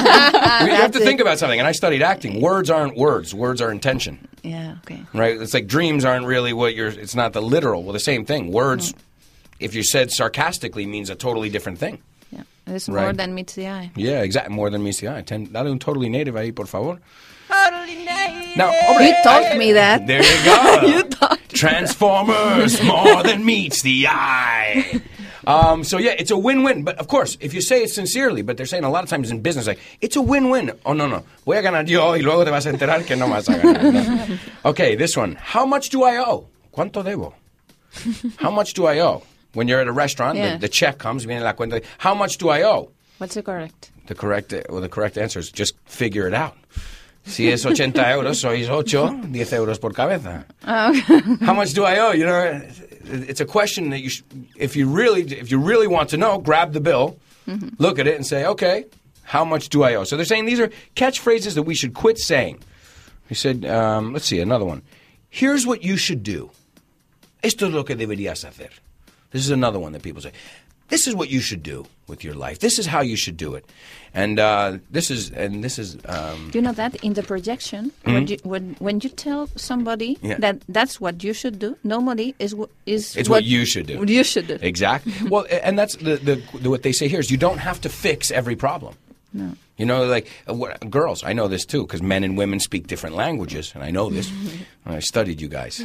I mean? You have to That's think it. about something, and I studied acting. Words aren't words. Words are intention. yeah. Okay. Right? It's like dreams aren't really what you're, it's not the literal. Well, the same thing. Words, if you said sarcastically, means a totally different thing. Yeah. It's more Right. than meets the eye. Yeah, exactly. More than meets the eye. Ten, dale un totally native ahí, por favor. Totally native. Now, hombre, You taught me that. there you go. You taught. Transformers, more than meets the eye. Um, so, yeah, it's a win-win. But, of course, if you say it sincerely, but they're saying a lot of times in business, like, it's a win-win. Oh, no, no. Voy a ganar yo y luego te vas a enterar que no vas a ganar. No. Okay, this one. How much do I owe? ¿Cuánto debo? How much do I owe? When you're at a restaurant, Yeah. the, the check comes, viene la cuenta. How much do I owe? What's the correct? The correct, well, the correct answer is just figure it out. Si es ochenta euros, sois ocho, diez euros por cabeza. How much do I owe? You know, it's a question that you, sh- if you really, if you really want to know, grab the bill, look at it, and say, okay, how much do I owe? So they're saying these are catchphrases that we should quit saying. He said, um, let's see, another one. Here's what you should do. Esto es lo que deberías hacer. This is another one that people say. This is what you should do with your life. This is how you should do it, and uh, this is and this is. Um, You know that in the projection, when you when when you tell somebody Yeah. that that's what you should do, normally is wh- is It's what you should do. You should do. Exactly. Well, and that's the, the, the what they say here is you don't have to fix every problem. No. You know, like, uh, what, girls, I know this too, because men and women speak different languages, and I know this. I studied you guys.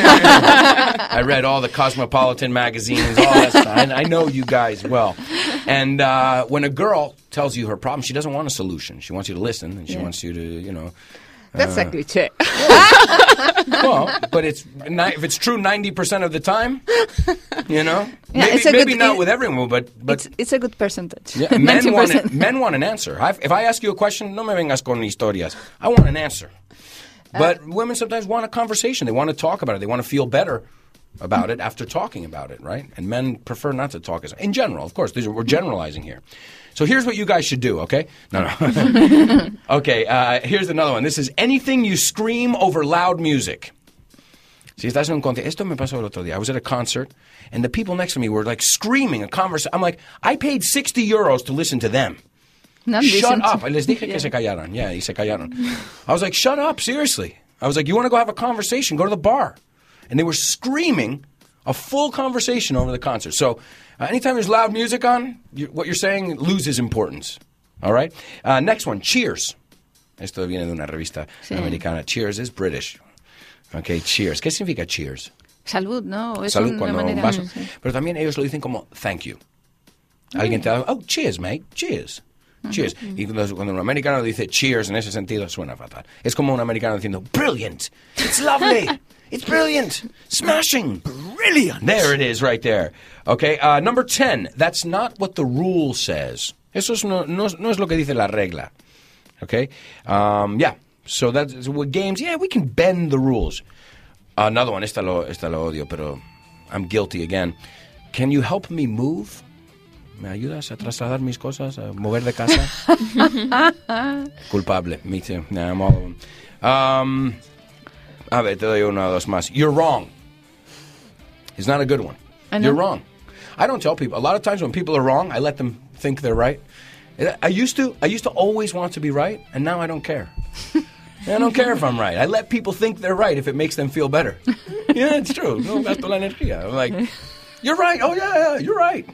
I read all the Cosmopolitan magazines, all that stuff. I, I know you guys well. And uh, when a girl tells you her problem, she doesn't want a solution. She wants you to listen, and she yeah. wants you to, you know... That's uh, a cliché. Well, but it's if it's true ninety percent of the time, you know, yeah, maybe, maybe good, not it, with everyone, but but it's, it's a good percentage. Yeah, men want a, men want an answer. I've, if I ask you a question, no me vengas con historias. I want an answer. But uh, women sometimes want a conversation. They want to talk about it. They want to feel better about it after talking about it, right? And men prefer not to talk as in general. Of course, these are, we're generalizing here. So here's what you guys should do, okay? No, no. Okay, uh, here's another one. This is anything you scream over loud music. Si estás en un concierto, esto me pasó el otro día. I was at a concert, and the people next to me were like screaming a conversation. I'm like, I paid sixty euros to listen to them. No, shut up. I les dije yeah. que se callaron. Yeah, y se callaron. I was like, shut up, seriously. I was like, you want to go have a conversation? Go to the bar. And they were screaming a full conversation over the concert. So uh, anytime there's loud music on, you, what you're saying loses importance. All right? Uh, next one, Cheers. Esto viene de una revista sí. americana. Cheers is British. Okay, Cheers. ¿Qué significa Cheers? Salud, ¿no? Es Salud una cuando manera, un vaso. sí. Pero también ellos lo dicen como thank you. Alguien te da, oh, cheers, mate, cheers. Cheers. Uh-huh. Y cuando, cuando un americano dice cheers en ese sentido, suena fatal. Es como un americano diciendo, brilliant, it's lovely, it's brilliant, smashing, brilliant. There it is right there. Okay, uh, number ten, that's not what the rule says. Eso es no, no, no es lo que dice la regla. Okay, um, yeah, so that's with games, yeah, we can bend the rules. Uh, another one, esta lo, esta lo odio, pero I'm guilty again. Can you help me move? ¿Me ayudas a trasladar mis cosas, a mover de casa? Culpable. Me too. Nah, I'm all of them. Um, a ver, te doy una o dos más. You're wrong. It's not a good one. You're wrong. I don't tell people. A lot of times when people are wrong, I let them think they're right. I used to. I used to always want to be right, and now I don't care. I don't care if I'm right. I let people think they're right if it makes them feel better. Yeah, it's true. No gasto la energía. I'm like... You're right. Oh, yeah, yeah, you're right.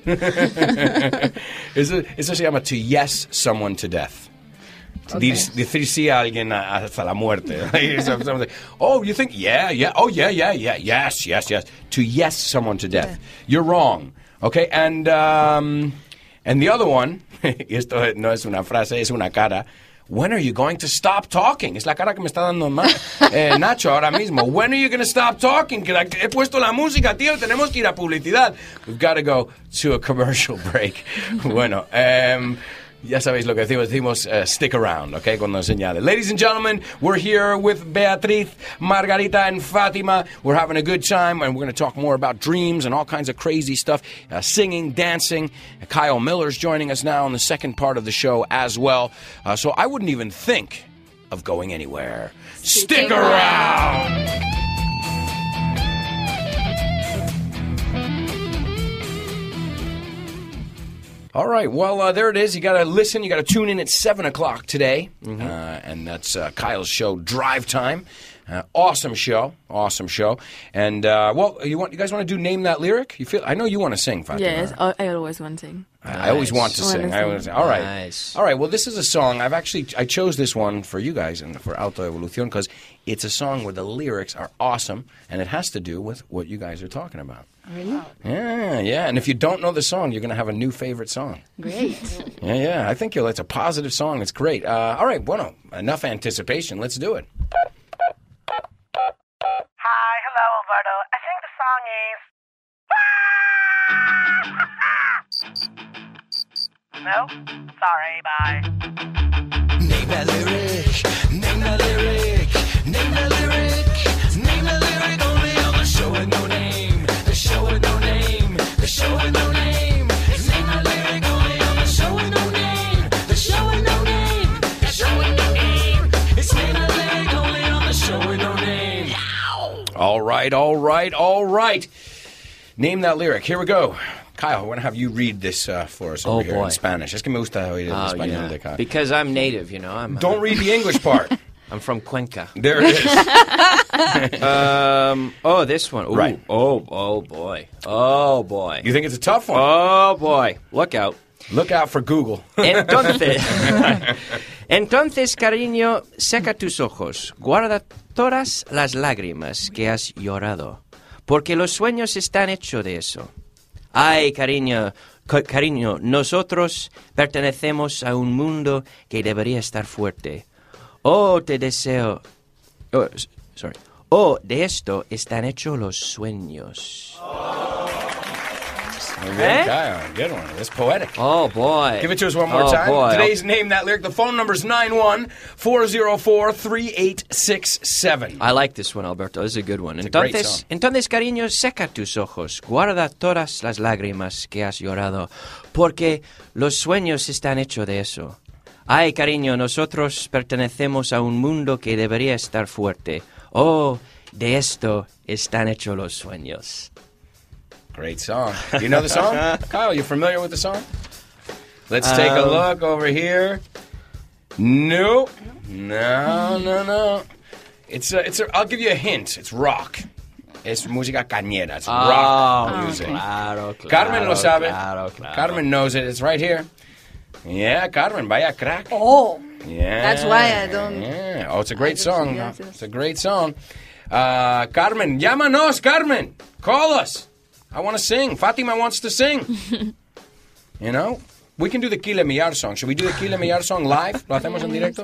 eso, eso se llama to yes someone to death. Okay. Decir sí a alguien hasta la muerte. Oh, you think? Yeah, yeah. Oh, yeah, yeah, yeah. Yes, yes, yes. To yes someone to death. Yeah. You're wrong. Okay, and, um, and the other one, y esto no es una frase, es una cara. When are you going to stop talking? Es la cara que me está dando eh, Nacho ahora mismo. When are you going to stop talking? Que la, he puesto la música, tío. Tenemos que ir a publicidad. We've got to go to a commercial break. Bueno, um, ya sabéis lo que decimos. Decimos uh, stick around, okay, cuando señale. Ladies and gentlemen, we're here with Beatriz, Margarita, and Fatima. We're having a good time, and we're going to talk more about dreams and all kinds of crazy stuff. Uh, singing, dancing. Kyle Miller's joining us now in the second part of the show as well. Uh, so I wouldn't even think of going anywhere. Stick, Stick around! around. All right, well, uh, there it is. You got to listen. You got to tune in at seven o'clock today. Mm-hmm. Uh, and that's uh, Kyle's show, Drive Time. Uh, awesome show. Awesome show. And, uh, well, you want you guys want to do Name That Lyric? You feel? I know you want to sing, Fatima. Yes, I, I always want to sing. I, nice. I always want to sing. I always, all right. Nice. All right, well, this is a song. I've actually, I chose this one for you guys and for Alto Evolucion because it's a song where the lyrics are awesome, and it has to do with what you guys are talking about. Really? Yeah, yeah. And if you don't know the song, you're going to have a new favorite song. Great. Yeah, yeah. I think you'll, it's a positive song. It's great. Uh, all right, bueno, enough anticipation. Let's do it. Hi, hello, Alberto. I think the song is... No? Sorry, bye. Name that lyric, name that lyric, name that lyric, name that lyric only on the show with no name, the show with no name, the show with no name. Name that lyric only on the show with no name, the show with no name, the show with no name. It's name that lyric only on the show with no name. All right, all right, all right. Name that lyric. Here we go. Kyle, I want to have you read this uh, for us over oh, here boy. in Spanish. Es que me gusta oír el oh, español yeah. de Kyle. Because I'm native, you know. I'm, Don't uh, read the English part. I'm from Cuenca. There it is. um, oh, this one. Ooh. Right. Oh, oh, boy. Oh, boy. You think it's a tough one? Oh, boy. Look out. Look out for Google. Entonces, entonces, cariño, seca tus ojos, guarda todas las lágrimas que has llorado, porque los sueños están hechos de eso. Ay, cariño, ca- cariño, nosotros pertenecemos a un mundo que debería estar fuerte. Oh, te deseo... Oh, s- sorry. Oh, de esto están hechos los sueños. Muy bien, Eh? Kyle. Good one. It's poetic. Oh, boy. Give it to us one more oh, time. Boy. Today's Name That Lyric. The phone number's nine one four zero four three eight six seven. I like this one, Alberto. This is a good one. It's a great Entonces, song. entonces, cariño, seca tus ojos, guarda todas las lágrimas que has llorado, porque los sueños están hechos de eso. Ay, cariño, nosotros pertenecemos a un mundo que debería estar fuerte. Oh, de esto están hechos los sueños. Great song. You know the song? Kyle, you familiar with the song? Let's take a Um, look over here. Nope. No, no, no. It's a, it's a, I'll give you a hint. It's rock. Es música cañera. It's rock Oh, music. claro, claro, Carmen lo sabe. claro, claro. Carmen knows it. It's right here. Yeah, Carmen, vaya crack. Oh, Yeah. that's why I don't- Yeah. Oh, it's a great I don't song. see- yes, yes. It's a great song. Uh, Carmen, llámanos, Carmen. Call us. I want to sing. Fatima wants to sing. You know? We can do the Kile Millar song. Should we do the Kile Millar song live? ¿Lo hacemos en directo?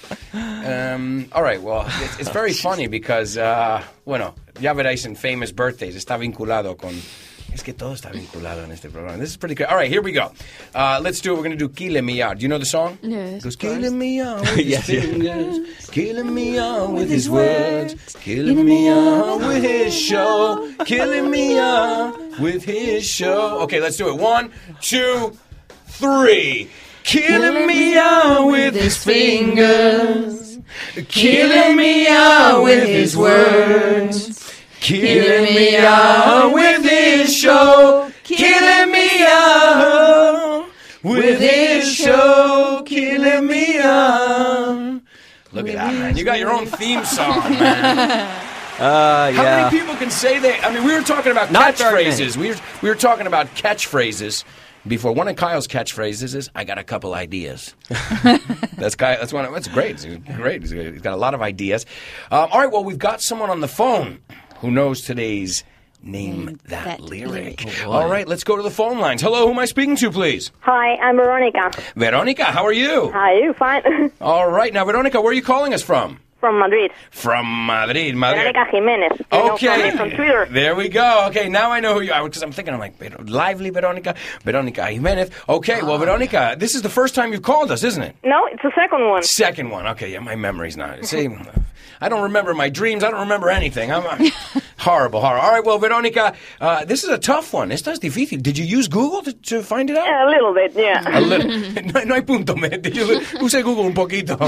Um, all right, well, it's, it's very funny because, uh, bueno, ya veréis en Famous Birthdays, está vinculado con... Es que todo está vinculado en este programa. This is pretty good. All right, here we go. Uh, let's do it. We're going to do Kile Millar. Do you know the song? Yes, It goes, of course. Killing me on with his Yes, yeah. fingers, killing me on with his words, killing me on with his show, killing me on with his show. Okay, let's do it. One, two, three. Killing me on with his fingers, killing me on with his words. Killing me out with his show, killing me out with his show, killing me out. Look at that, man. You got your own theme song, man. Uh, How yeah. many people can say they? I mean, we were talking about Not very catchphrases. We were, we were talking about catchphrases before. One of Kyle's catchphrases is, I got a couple ideas. That's Kyle. That's one. Of, that's great. He's great. He's he's got a lot of ideas. Um, all right, well, we've got someone on the phone who knows today's Name That, That Lyric. Lyric. Oh, boy. All right, let's go to the phone lines. Hello, who am I speaking to, please? Hi, I'm Veronica. Veronica, how are you? How are you? Fine. All right, now, Veronica, where are you calling us from? From Madrid. From Madrid. Madrid. Veronica Jimenez. You know from Okay. me from Twitter. There we go. Okay, now I know who you are. Because I'm thinking, I'm like, Ver- lively Veronica, Veronica Jimenez. Okay, well, Veronica, this is the first time you've called us, isn't it? No, it's the second one. Second one. Okay, yeah, my memory's not. See, I don't remember my dreams. I don't remember anything. I'm uh, horrible, horrible. All right, well, Veronica, uh, this is a tough one. Esta es difícil. Did you use Google to, to find it out? A little bit, yeah. A little. No, no hay punto. Me. Did you use Google un poquito?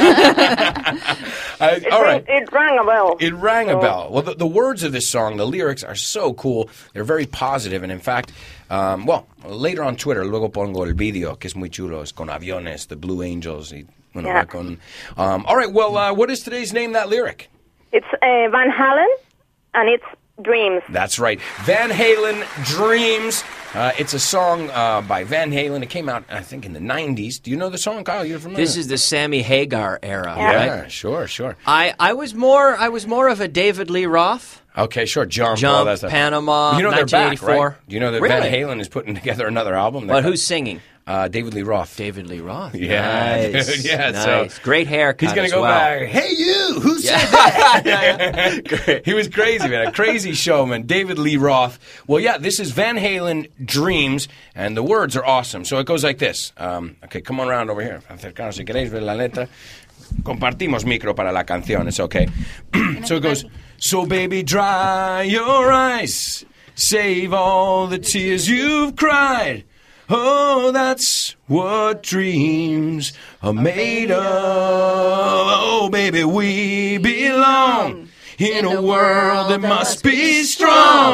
Uh, It, all right. it rang a bell. It rang a So- bell. Well, the, the words of this song, the lyrics are so cool. They're very positive, and in fact, um, well, later on Twitter, luego pongo el video, que es muy chulo, es con aviones, the Blue Angels. Y, bueno, Yeah. con, um, all right, well, uh, what is today's Name That Lyric? It's uh, Van Halen, and it's Dreams. That's right. Van Halen, Dreams. Uh, it's a song uh, by Van Halen. It came out, I think, in the nineties. Do you know the song, Kyle? You're familiar? This is the Sammy Hagar era, Yeah, right? sure, sure. I, I was more I was more of a David Lee Roth. Okay, sure. Jump, Jump, all that stuff. Panama, You know they're back, nineteen eighty-four. right? You know that Really? Van Halen is putting together another album. But who's singing? Uh, David Lee Roth. David Lee Roth. Yeah, Nice. dude, yeah, nice. so- Great haircut. He's going as to go well. back. Hey, you! Who said that? He was crazy, man. A crazy showman. David Lee Roth. Well, yeah, this is Van Halen, Dreams, and the words are awesome. So it goes like this. Um, okay, come on around over here. Acercanos si queréis ver la letra. Compartimos micro para la canción. It's okay. So it goes, so baby, dry your eyes. Save all the tears you've cried. Oh, that's what dreams are made of. Oh, baby, we belong in a world that must be strong.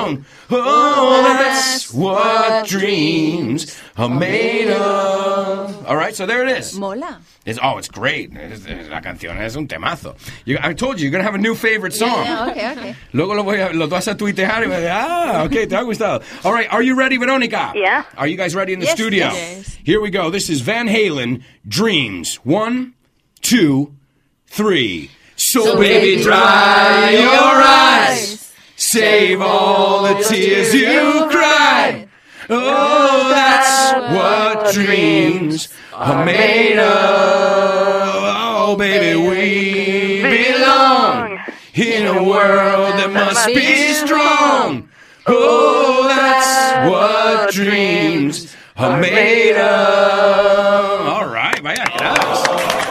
Oh, that's what dreams are made of. All right, so there it is. Mola. It's, oh, it's great. Es- es- La canción es un temazo. You, I told you, you're going to have a new favorite song. Yeah, okay, okay. Luego lo, voy a, lo vas a tuitear y me dices, ah, ok, te ha gustado. All right, are you ready, Veronica? Yeah. Are you guys ready in the Yes, studio? yes. Here we go. This is Van Halen, Dreams. One, two, three. So, So baby, baby, dry dry your your eyes. Save all the tears you cried. Oh, that's what dreams are made of. Oh, baby, we belong in a world that must be strong. Oh, that's what dreams are made of. All right, vaya gracias.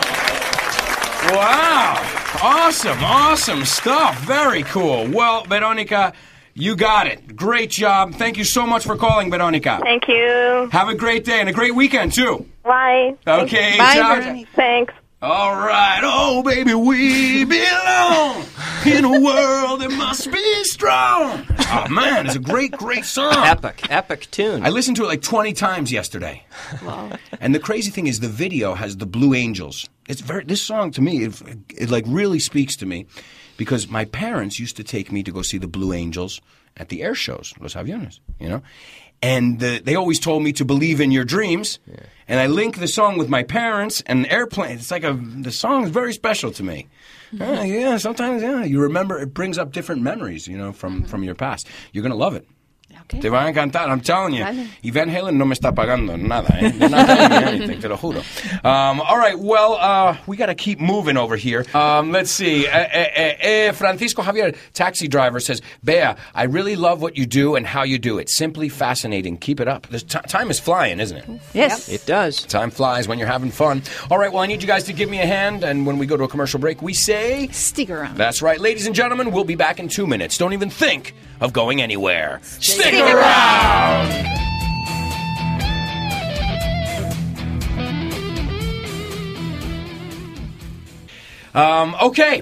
Wow. Awesome, awesome stuff. Very cool. Well, Veronica, you got it. Great job. Thank you so much for calling, Veronica. Thank you. Have a great day and a great weekend, too. Bye. Okay, Bye, ciao. Veronica. Thanks. All right. Oh, baby, we belong in a world that must be strong. Oh, man, it's a great, great song. Epic, epic tune. I listened to it like twenty times yesterday. Wow. And the crazy thing is the video has the Blue Angels. It's very this song to me it, it like really speaks to me because my parents used to take me to go see the Blue Angels at the air shows, Los Aviones, you know? And uh, they always told me to believe in your dreams. Yeah. And I link the song with my parents and airplane. It's like a the song is very special to me. Mm-hmm. Uh, yeah, sometimes yeah, you remember it brings up different memories, you know, from from your past. You're going to love it. Okay. Te va a encantar, I'm telling you. Vale. Y Van Halen no me está pagando nada, eh? They're not paying me anything, te lo juro. Um, all right, well, uh, we got to keep moving over here. Um, let's see. Eh, eh, eh, eh, Francisco Javier, taxi driver, says, Bea, I really love what you do and how you do it. Simply fascinating. Keep it up. This t- time is flying, isn't it? Yes. It does. Time flies when you're having fun. All right, well, I need you guys to give me a hand, and when we go to a commercial break, we say... Stick around. That's right. Ladies and gentlemen, we'll be back in two minutes. Don't even think of going anywhere. Stick, Stick around! Um, okay.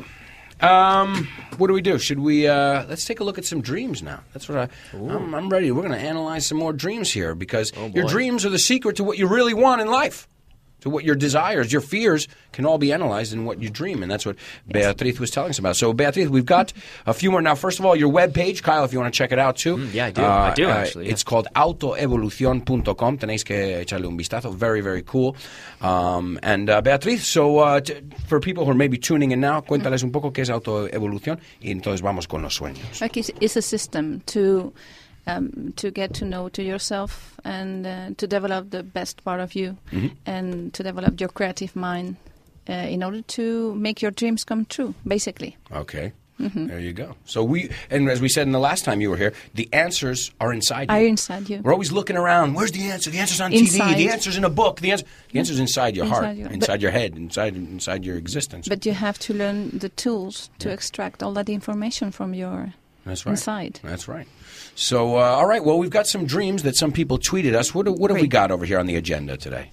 Um, what do we do? Should we, uh, let's take a look at some dreams now. That's what I, I'm, I'm ready. We're going to analyze some more dreams here because your dreams are the secret to what you really want in life. To what your desires, your fears can all be analyzed in what you dream. And that's what yes. Beatriz was telling us about. So, Beatriz, we've got a few more. Now, first of all, your webpage, Kyle, if you want to check it out, too. Mm, yeah, I do. Uh, I do, uh, actually. Yeah. It's called autoevolucion punto com. Tenéis que echarle un vistazo. Very, very cool. Um, and, uh, Beatriz, so uh, t- for people who are maybe tuning in now, cuéntales un poco qué es autoevolución. Y entonces vamos con los sueños. Okay, it's, it's a system to... Um, to get to know to yourself and uh, to develop the best part of you Mm-hmm. and to develop your creative mind uh, in order to make your dreams come true, basically. Okay. Mm-hmm. There you go. So we, and as we said in the last time you were here, the answers are inside you. Are inside you. We're always looking around. Where's the answer? The answer's on Inside. T V. The answer's in a book. The answer, the answer's inside your Inside heart, you. inside But- your head, inside inside your existence. But you have to learn the tools to Yeah. extract all that information from your That's right. inside. That's right. So, uh, all right. Well, we've got some dreams that some people tweeted us. What, what have we Great. got over here on the agenda today?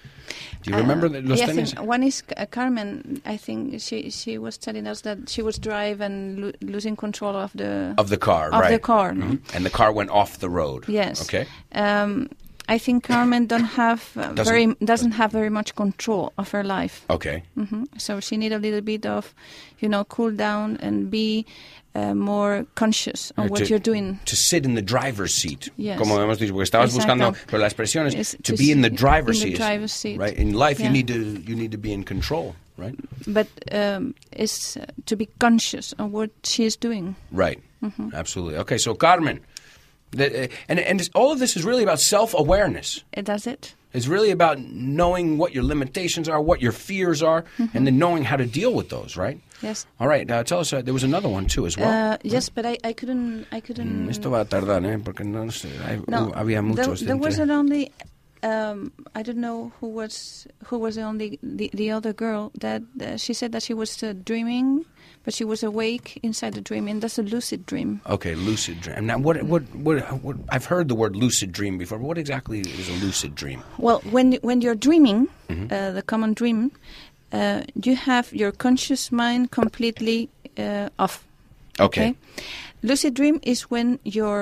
Do you remember the, los yeah, I temas? think one is uh, Carmen. I think she she was telling us that she was drive and lo- losing control of the Of the car, of right. the car. no? Mhm. And the car went off the road. Yes. Okay. Um, I think Carmen don't have uh, Doesn't- very doesn't have very much control of her life. Okay. hmm So she need a little bit of, you know, cool down and be uh, more conscious on Uh, what to- you're doing. To sit in the driver's seat. Yes. Como hemos dicho, porque estabas Exacto. buscando, pero la expresión es Yes, to to be in the sit driver's in the seat. driver's seat. Right? In life, you Yeah. need to you need to be in control, right? But um, it's uh, to be conscious of what she is doing. Right. Mm-hmm. Absolutely. Okay, so Carmen, the, uh, and and it's- all of this is really about self-awareness. Uh, That's it. It's really about knowing what your limitations are, what your fears are, Mm-hmm. and then knowing how to deal with those, right? Yes. All right. Uh, tell us. Uh, there was another one too, as well. Uh, yes, but I, I couldn't I couldn't. Mm, Esto va a tardar, ¿eh? Porque no sé. Hay, No, uh, había there, muchos. there entre- wasn't only. Um, I don't know who was who was the only the, the other girl that uh, she said that she was uh, dreaming, but she was awake inside the dream, and that's a lucid dream. Okay, lucid dream. Now, what, what, what, what? I've heard the word lucid dream before. But what exactly is a lucid dream? Well, when when you're dreaming, Mm-hmm. uh, the common dream, uh, you have your conscious mind completely uh, off. Okay. Lucid dream is when your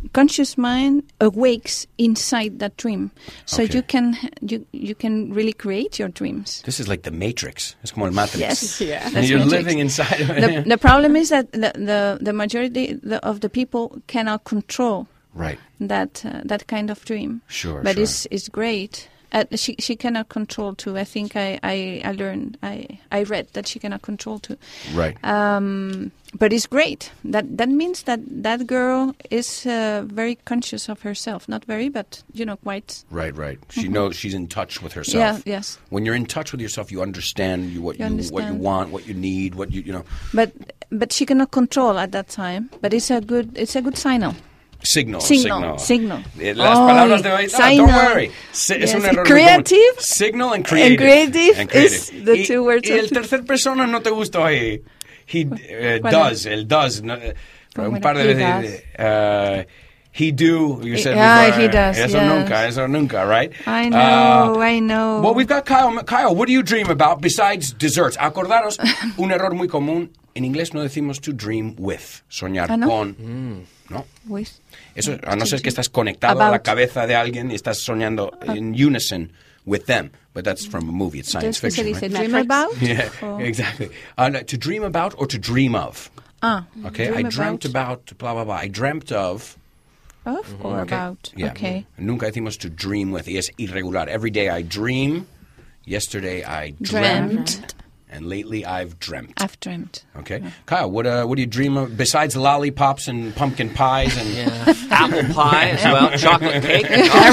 conscious mind awakes inside that dream, so Okay. you can you you can really create your dreams. This is like the Matrix. Es como el Matrix. Yes, Yeah. that's You're Matrix. living inside of it. The, the problem is that the the, the majority the, of the people cannot control Right. that uh, that kind of dream. Sure, but sure. it's it's great. Uh, she she cannot control too. I think I, I, I learned I, I read that she cannot control too. Right. Um, but it's great. That that means that that girl is uh, very conscious of herself. Not very, but you know, quite. Right, right. She Mhm. knows she's in touch with herself. Yeah, yes. When you're in touch with yourself, you understand you, what You you, what you understand. want, what you need, what you you know. But but she cannot control at that time. But it's a good it's a good signal. Signal, Signal, signal. Eh, Las Oh, palabras de hoy. No, don't signal. worry. Si- Es Yes. un error muy Creative común. Signal and creative. and creative And creative. is the y, two words Y of- el tercer persona no te gustó ahí. He uh, ¿Cuál does. El does. No, eh, ¿Cómo un era? par de He veces. Uh, he do. You said Ah, before. he does, Eso yes. nunca. Eso nunca. Right. I know, Uh, I know. Well, we've got Kyle. Kyle, what do you dream about besides desserts? Acordaros, un error muy común. En inglés no decimos to dream with. Soñar Ah, ¿no? con. No. With. Eso, a no ser que estás conectado a la About. cabeza de alguien y estás soñando in unison with them. But that's from a movie. It's science Entonces, ¿qué fiction, se dice? right? Dream about? Yeah, Or- exactly. Uh, no, to dream about or to dream of. Ah, Okay, dream I dreamt about. blah, blah, blah. I dreamt of. Of or Okay. about? Yeah. Okay. Nunca decimos to dream with. Y es irregular. Every day I dream. Yesterday I dreamt. Dreamt. And lately I've dreamt. I've dreamt. Okay. Kyle, what uh, what do you dream of besides lollipops and pumpkin pies and Yeah. Apple pie as well, chocolate cake.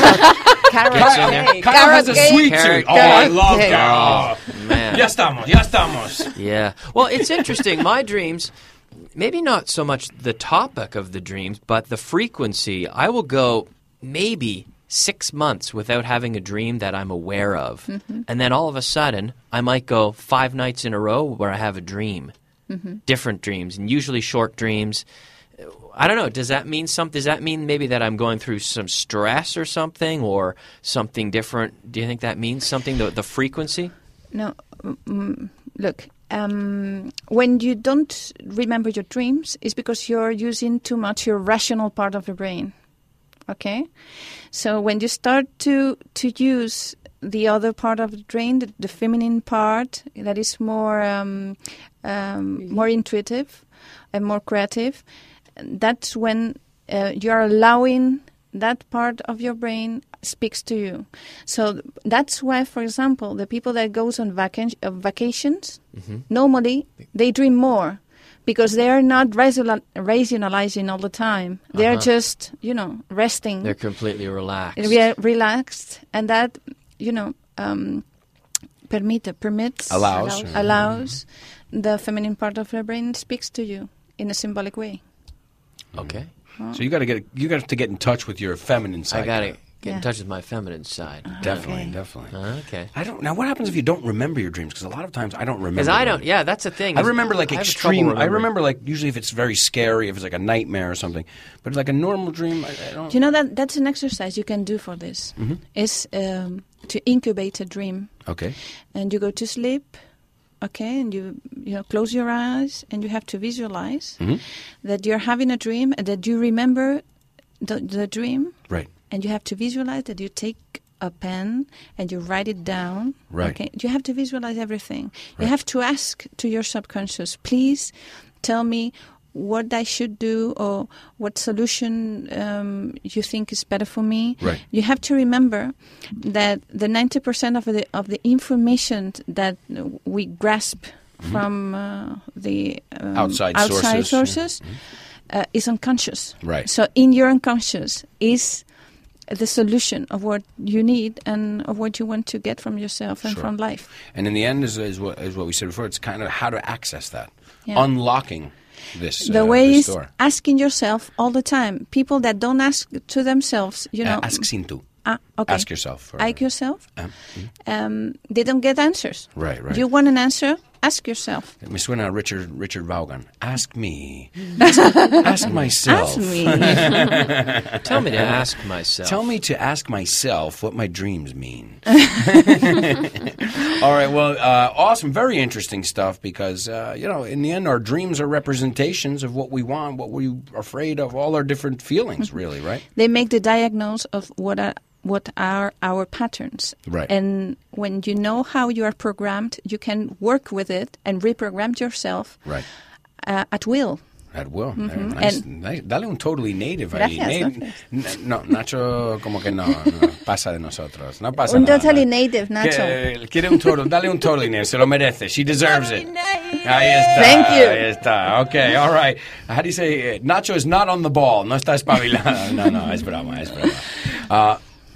Carrot Gets in there. cake. Kyle Carrot has a cake. sweet Carrot tooth. Oh, I cake. love Cake. Kyle. Man. Ya estamos, ya estamos. Yeah. Well, it's interesting. My dreams, maybe not so much the topic of the dreams, but the frequency. I will go maybe six months without having a dream that I'm aware of. Mm-hmm. And then all of a sudden, I might go five nights in a row where I have a dream. Mm-hmm. Different dreams, and usually short dreams. I don't know. Does that mean something? Does that mean maybe that I'm going through some stress or something, or something different? Do you think that means something? The the frequency? No, mm, look. Um, when you don't remember your dreams, it's because you're using too much your rational part of the brain. Okay, so when you start to to use the other part of the brain, the, the feminine part that is more um, um, more intuitive and more creative, that's when uh, you are allowing that part of your brain speaks to you. So that's why, for example, the people that goes on vaca- uh, vacations, normally they dream more because they are not rational- rationalizing all the time. They are Uh-huh. just, you know, resting. They're completely relaxed. Re- relaxed, and that, you know, um, permite, permits, Allows. allows, allows the feminine part of the brain speaks to you in a symbolic way. Okay. So you got to get you got to get in touch with your feminine side. I got to Kyle. get Yeah. in touch with my feminine side. Definitely, Okay. definitely. Uh, okay. I don't. Now, what happens if you don't remember your dreams? Because a lot of times I don't remember. Because I them. don't, yeah, that's the thing. I remember like I have trouble extreme. I remembering. remember like usually if it's very scary, if it's like a nightmare or something. But like a normal dream, I, I don't. Do you know that that's an exercise you can do for this? Mm-hmm. Is um, to incubate a dream, Okay. and you go to sleep, okay, and you you know close your eyes, and you have to visualize Mhm. that you're having a dream, and that you remember the, the dream, Right. and you have to visualize that you take a pen and you write it down. Right. Okay, you have to visualize everything. You Right. have to ask to your subconscious, please tell me what I should do or what solution um, you think is better for me. Right. You have to remember that the ninety percent of the of the information that we grasp from uh, the um, Outside outside sources. sources uh, is unconscious. Right. So in your unconscious is the solution of what you need and of what you want to get from yourself and Sure. from life. And in the end, is, is what is what we said before. It's kind of how to access that, Yeah. unlocking this. The uh, way this is door. asking yourself all the time. People that don't ask to themselves, you know. Uh, ask sin tú. Ah, okay. Ask yourself. or- Ask yourself. Um, Um, they don't get answers. Right, right. You want an answer? ask yourself. Me suena a Richard, Richard Vaughan. Ask me. Ask, ask myself. Ask me. Tell me to ask myself. Tell me to ask myself what my dreams mean. All right, well, uh, awesome. Very interesting stuff because, uh, you know, in the end, our dreams are representations of what we want, what we're afraid of, all our different feelings, really, right? They make the diagnosis of what are, what are our patterns. Right. And when you know how you are programmed, you can work with it and reprogram yourself Right. uh, at will. At will. Mhm. Nice, And- nice. Dale un totally native ahí. Gracias, Na- n- no, Nacho como que no, no pasa de nosotros. No pasa Un nada. totally native, Nacho. Que- quiere un total, dale un totally native, se lo merece. She deserves it. Ahí está. Thank you. Ahí está. Okay, all right. How do you say, Nacho is not on the ball, no está espabilado. No, no, es broma, es broma. Uh,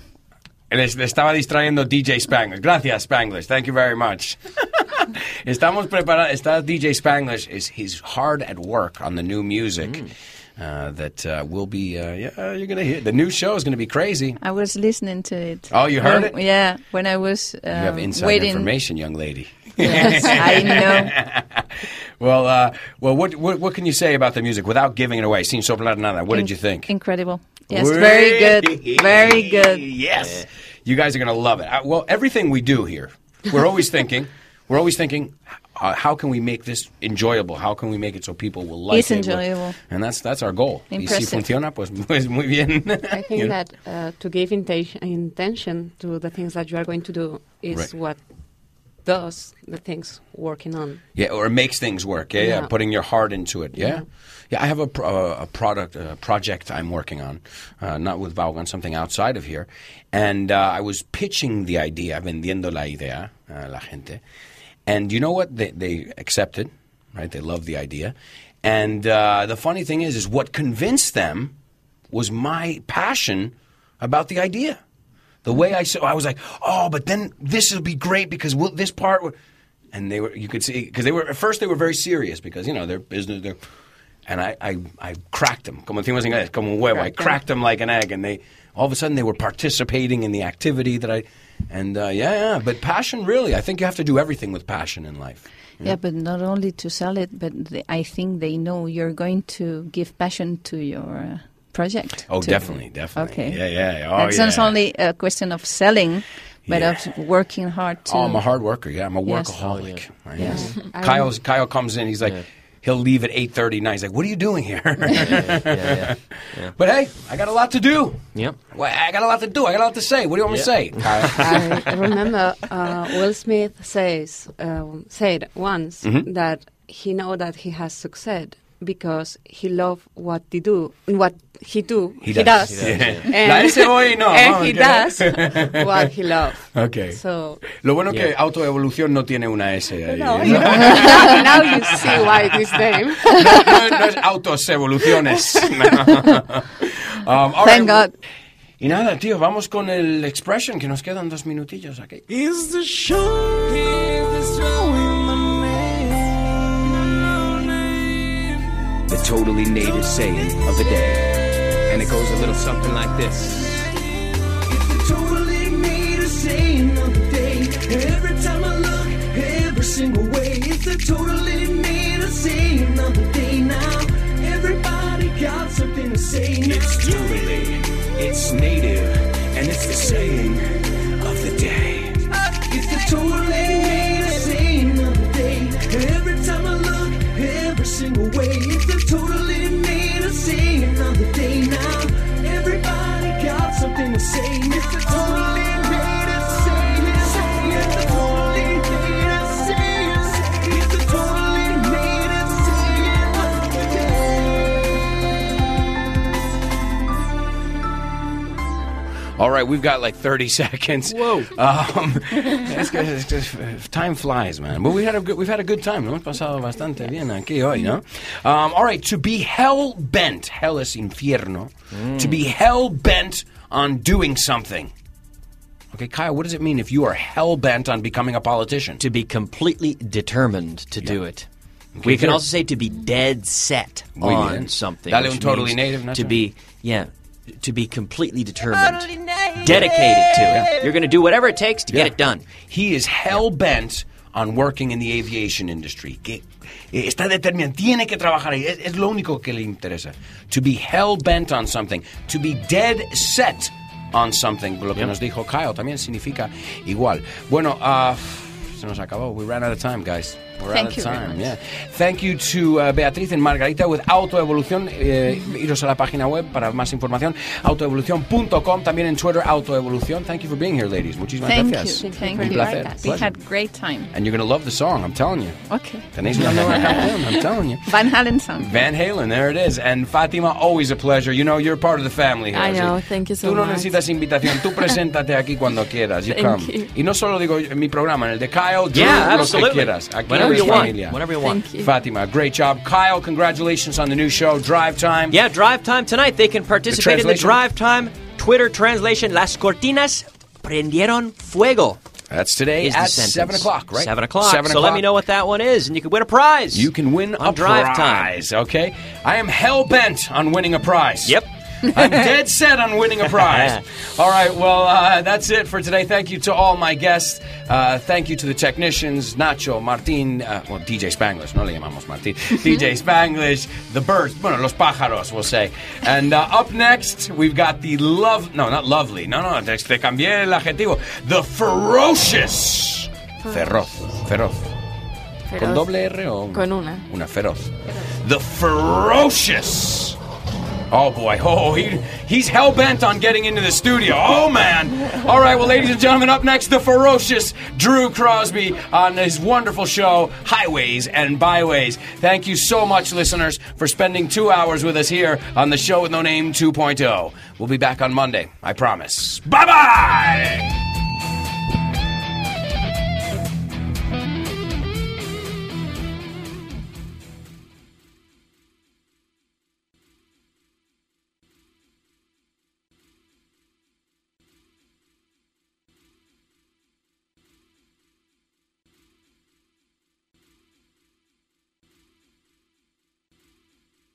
Les le estaba distrayendo D J Spanglish. Gracias, Spanglish. Thank you very much. Estamos preparados. Está D J Spanglish. Is he's hard at work on the new music Mm. uh, that uh, will be. Uh, yeah, you're gonna hear. The new show is gonna be crazy. I was listening to it. Oh, you heard When- it? Yeah, when I was um, You have inside waiting. information, young lady. Yes, I know. Well, uh, well, what, what what can you say about the music without giving it away? Sin soplar nada. What did you think? Incredible. Yes, very good. Very good. Yes. You guys are going to love it. Uh, well, everything we do here, we're always thinking, we're always thinking, uh, how can we make this enjoyable? How can we make it so people will like It's it? enjoyable. And that's that's our goal. Y si Impressive. funciona, pues, pues muy bien. I think You know? that uh, to give intention, intention to the things that you are going to do is Right. what does the things working on. Yeah, or it makes things work. Yeah, yeah, Yeah. putting your heart into it. Yeah, yeah. I have a pro- uh, a product a project I'm working on, uh, not with Vaughan, something outside of here, and uh, I was pitching the idea, vendiendo la idea, uh, la gente, and you know what? They they accepted, right? They loved the idea, and uh, the funny thing is, is what convinced them was my passion about the idea. The way I saw, I was like, oh, but then this will be great because we'll, this part, will, and they were, you could see, because they were at first they were very serious because you know their business, their, and I, I, I cracked them, como decimos en inglés, como un huevo. I cracked them like an egg, and they all of a sudden they were participating in the activity that I, and uh, yeah, yeah, but passion really, I think you have to do everything with passion in life. Yeah, but not only to sell it, but they, I think they know you're going to give passion to your uh, project. Oh, too. definitely, definitely. Okay. Yeah, yeah. Oh, It's yeah. not only a question of selling, but Yeah. of working hard too. Oh, I'm a hard worker. Yeah, I'm a Yes. workaholic. I Yeah. am. Kyle's, Kyle comes in. He's like, he'll leave at eight thirty. Night. He's like, "What are you doing here?" yeah, yeah, yeah. But hey, I got a lot to do. Yep. Well, I got a lot to do. I got a lot to say. What do you want me to say, Kyle? I remember uh, Will Smith says um, said once Mhm. that he know that he has succeed because he love what he do, what he do. He He does. does, He does, yeah. and, La ese hoy no, and vamos, he que- does what he love. Okay. So Lo bueno que Yeah. autoevolución no tiene una S. ahí. no, you- now you see why this name. no, no es autosevoluciones. No. Um, all Thank right. God. Y nada, tío, vamos con el expression, que nos quedan dos minutillos aquí. Is the show, is the show in my name. The totally native saying of the day. And it goes a little something like this. It's the totally native saying of the day. Every time I look, every single way. It's the totally native saying of the day. Now, everybody got something to say. It's totally, it's native, and it's the saying of the day. It's the totally native saying of the day. Every time I look, every single way. It's the totally native saying of the day. Now, everybody got something to say. It's the totally native saying. It's the totally native saying. It's the totally native saying of the day. All right, we've got like thirty seconds. Whoa! Um, it's good, it's good. Time flies, man. But we had a good, we've had a good time. Hemos pasado bastante bien aquí hoy, ¿no? Um, all right, to be hell bent, hell es infierno. To be hell bent on doing something. Okay, Kyle, what does it mean if you are hell bent on becoming a politician? To be completely determined to do it. Okay, We can sure. also say to be dead set Muy on bien. something. Dale which un totally means native, Nacho. To be, yeah, to be completely determined. Dedicated to it. You're going to do whatever it takes to Yeah. get it done. He is hell bent on working in the aviation industry. Que eh, está determinado, tiene que trabajar ahí. Es, es lo único que le interesa. To be hell-bent on something. To be dead set on something. Lo que Yep. nos dijo Kyle también significa igual. Bueno, uh, se nos acabó. We ran out of time, guys. We're Thank out you of very time. much. Yeah. Thank you to uh, Beatriz and Margarita with Autoevolución. Eh, iros a la página web para más información. autoevolución punto com. También en Twitter, Autoevolución. Thank you for being here, ladies. Muchísimas Thank gracias. you. Thank Un you. placer. We Pleasure. had great time. And you're going to love the song, I'm telling you. Okay. Tenéis una nueva canción, I'm telling you. Van Halen song. Van Halen, there it is. And Fátima, always a pleasure. You know, you're part of the family here. I know, así. thank you so Tú no much. necesitas invitación. Tú preséntate aquí cuando quieras. You Thank come. you. Y no solo digo en mi programa, en el de Kyle, Drew, Yeah, lo que absolutely. quieras. Aquí Whenever eres you want. familia. Whenever you want. Thank you. Fátima, great job. Kyle, congratulations on the new show, Drive Time. Yeah, Drive Time tonight. They can participate in the translation? Drive Time Twitter translation. Las cortinas prendieron fuego. That's today Is the at sentence. seven o'clock, right? Seven o'clock. Seven so o'clock. let me know what that one is, and you can win a prize. You can win on a Drive prize, okay? I am hell-bent on winning a prize. Yep. I'm dead set on winning a prize. All right, well, uh, that's it for today. Thank you to all my guests. Uh, thank you to the technicians, Nacho, Martin, uh, well, D J Spanglish, no le llamamos Martin. D J Spanglish, the birds, bueno, los pájaros, we'll say. And uh, up next, we've got the love, no, not lovely, no, no, te, te cambié el adjetivo. The ferocious, feroz, feroz. ¿Con Feroz. doble R o? Con una. Una feroz. The ferocious. Oh boy, oh, he, he's hell-bent on getting into the studio. Oh man. All right, well, ladies and gentlemen, up next, the ferocious Drew Crosby on his wonderful show, Highways and Byways. Thank you so much, listeners, for spending two hours with us here on the Show with No Name two point oh. We'll be back on Monday, I promise. Bye-bye!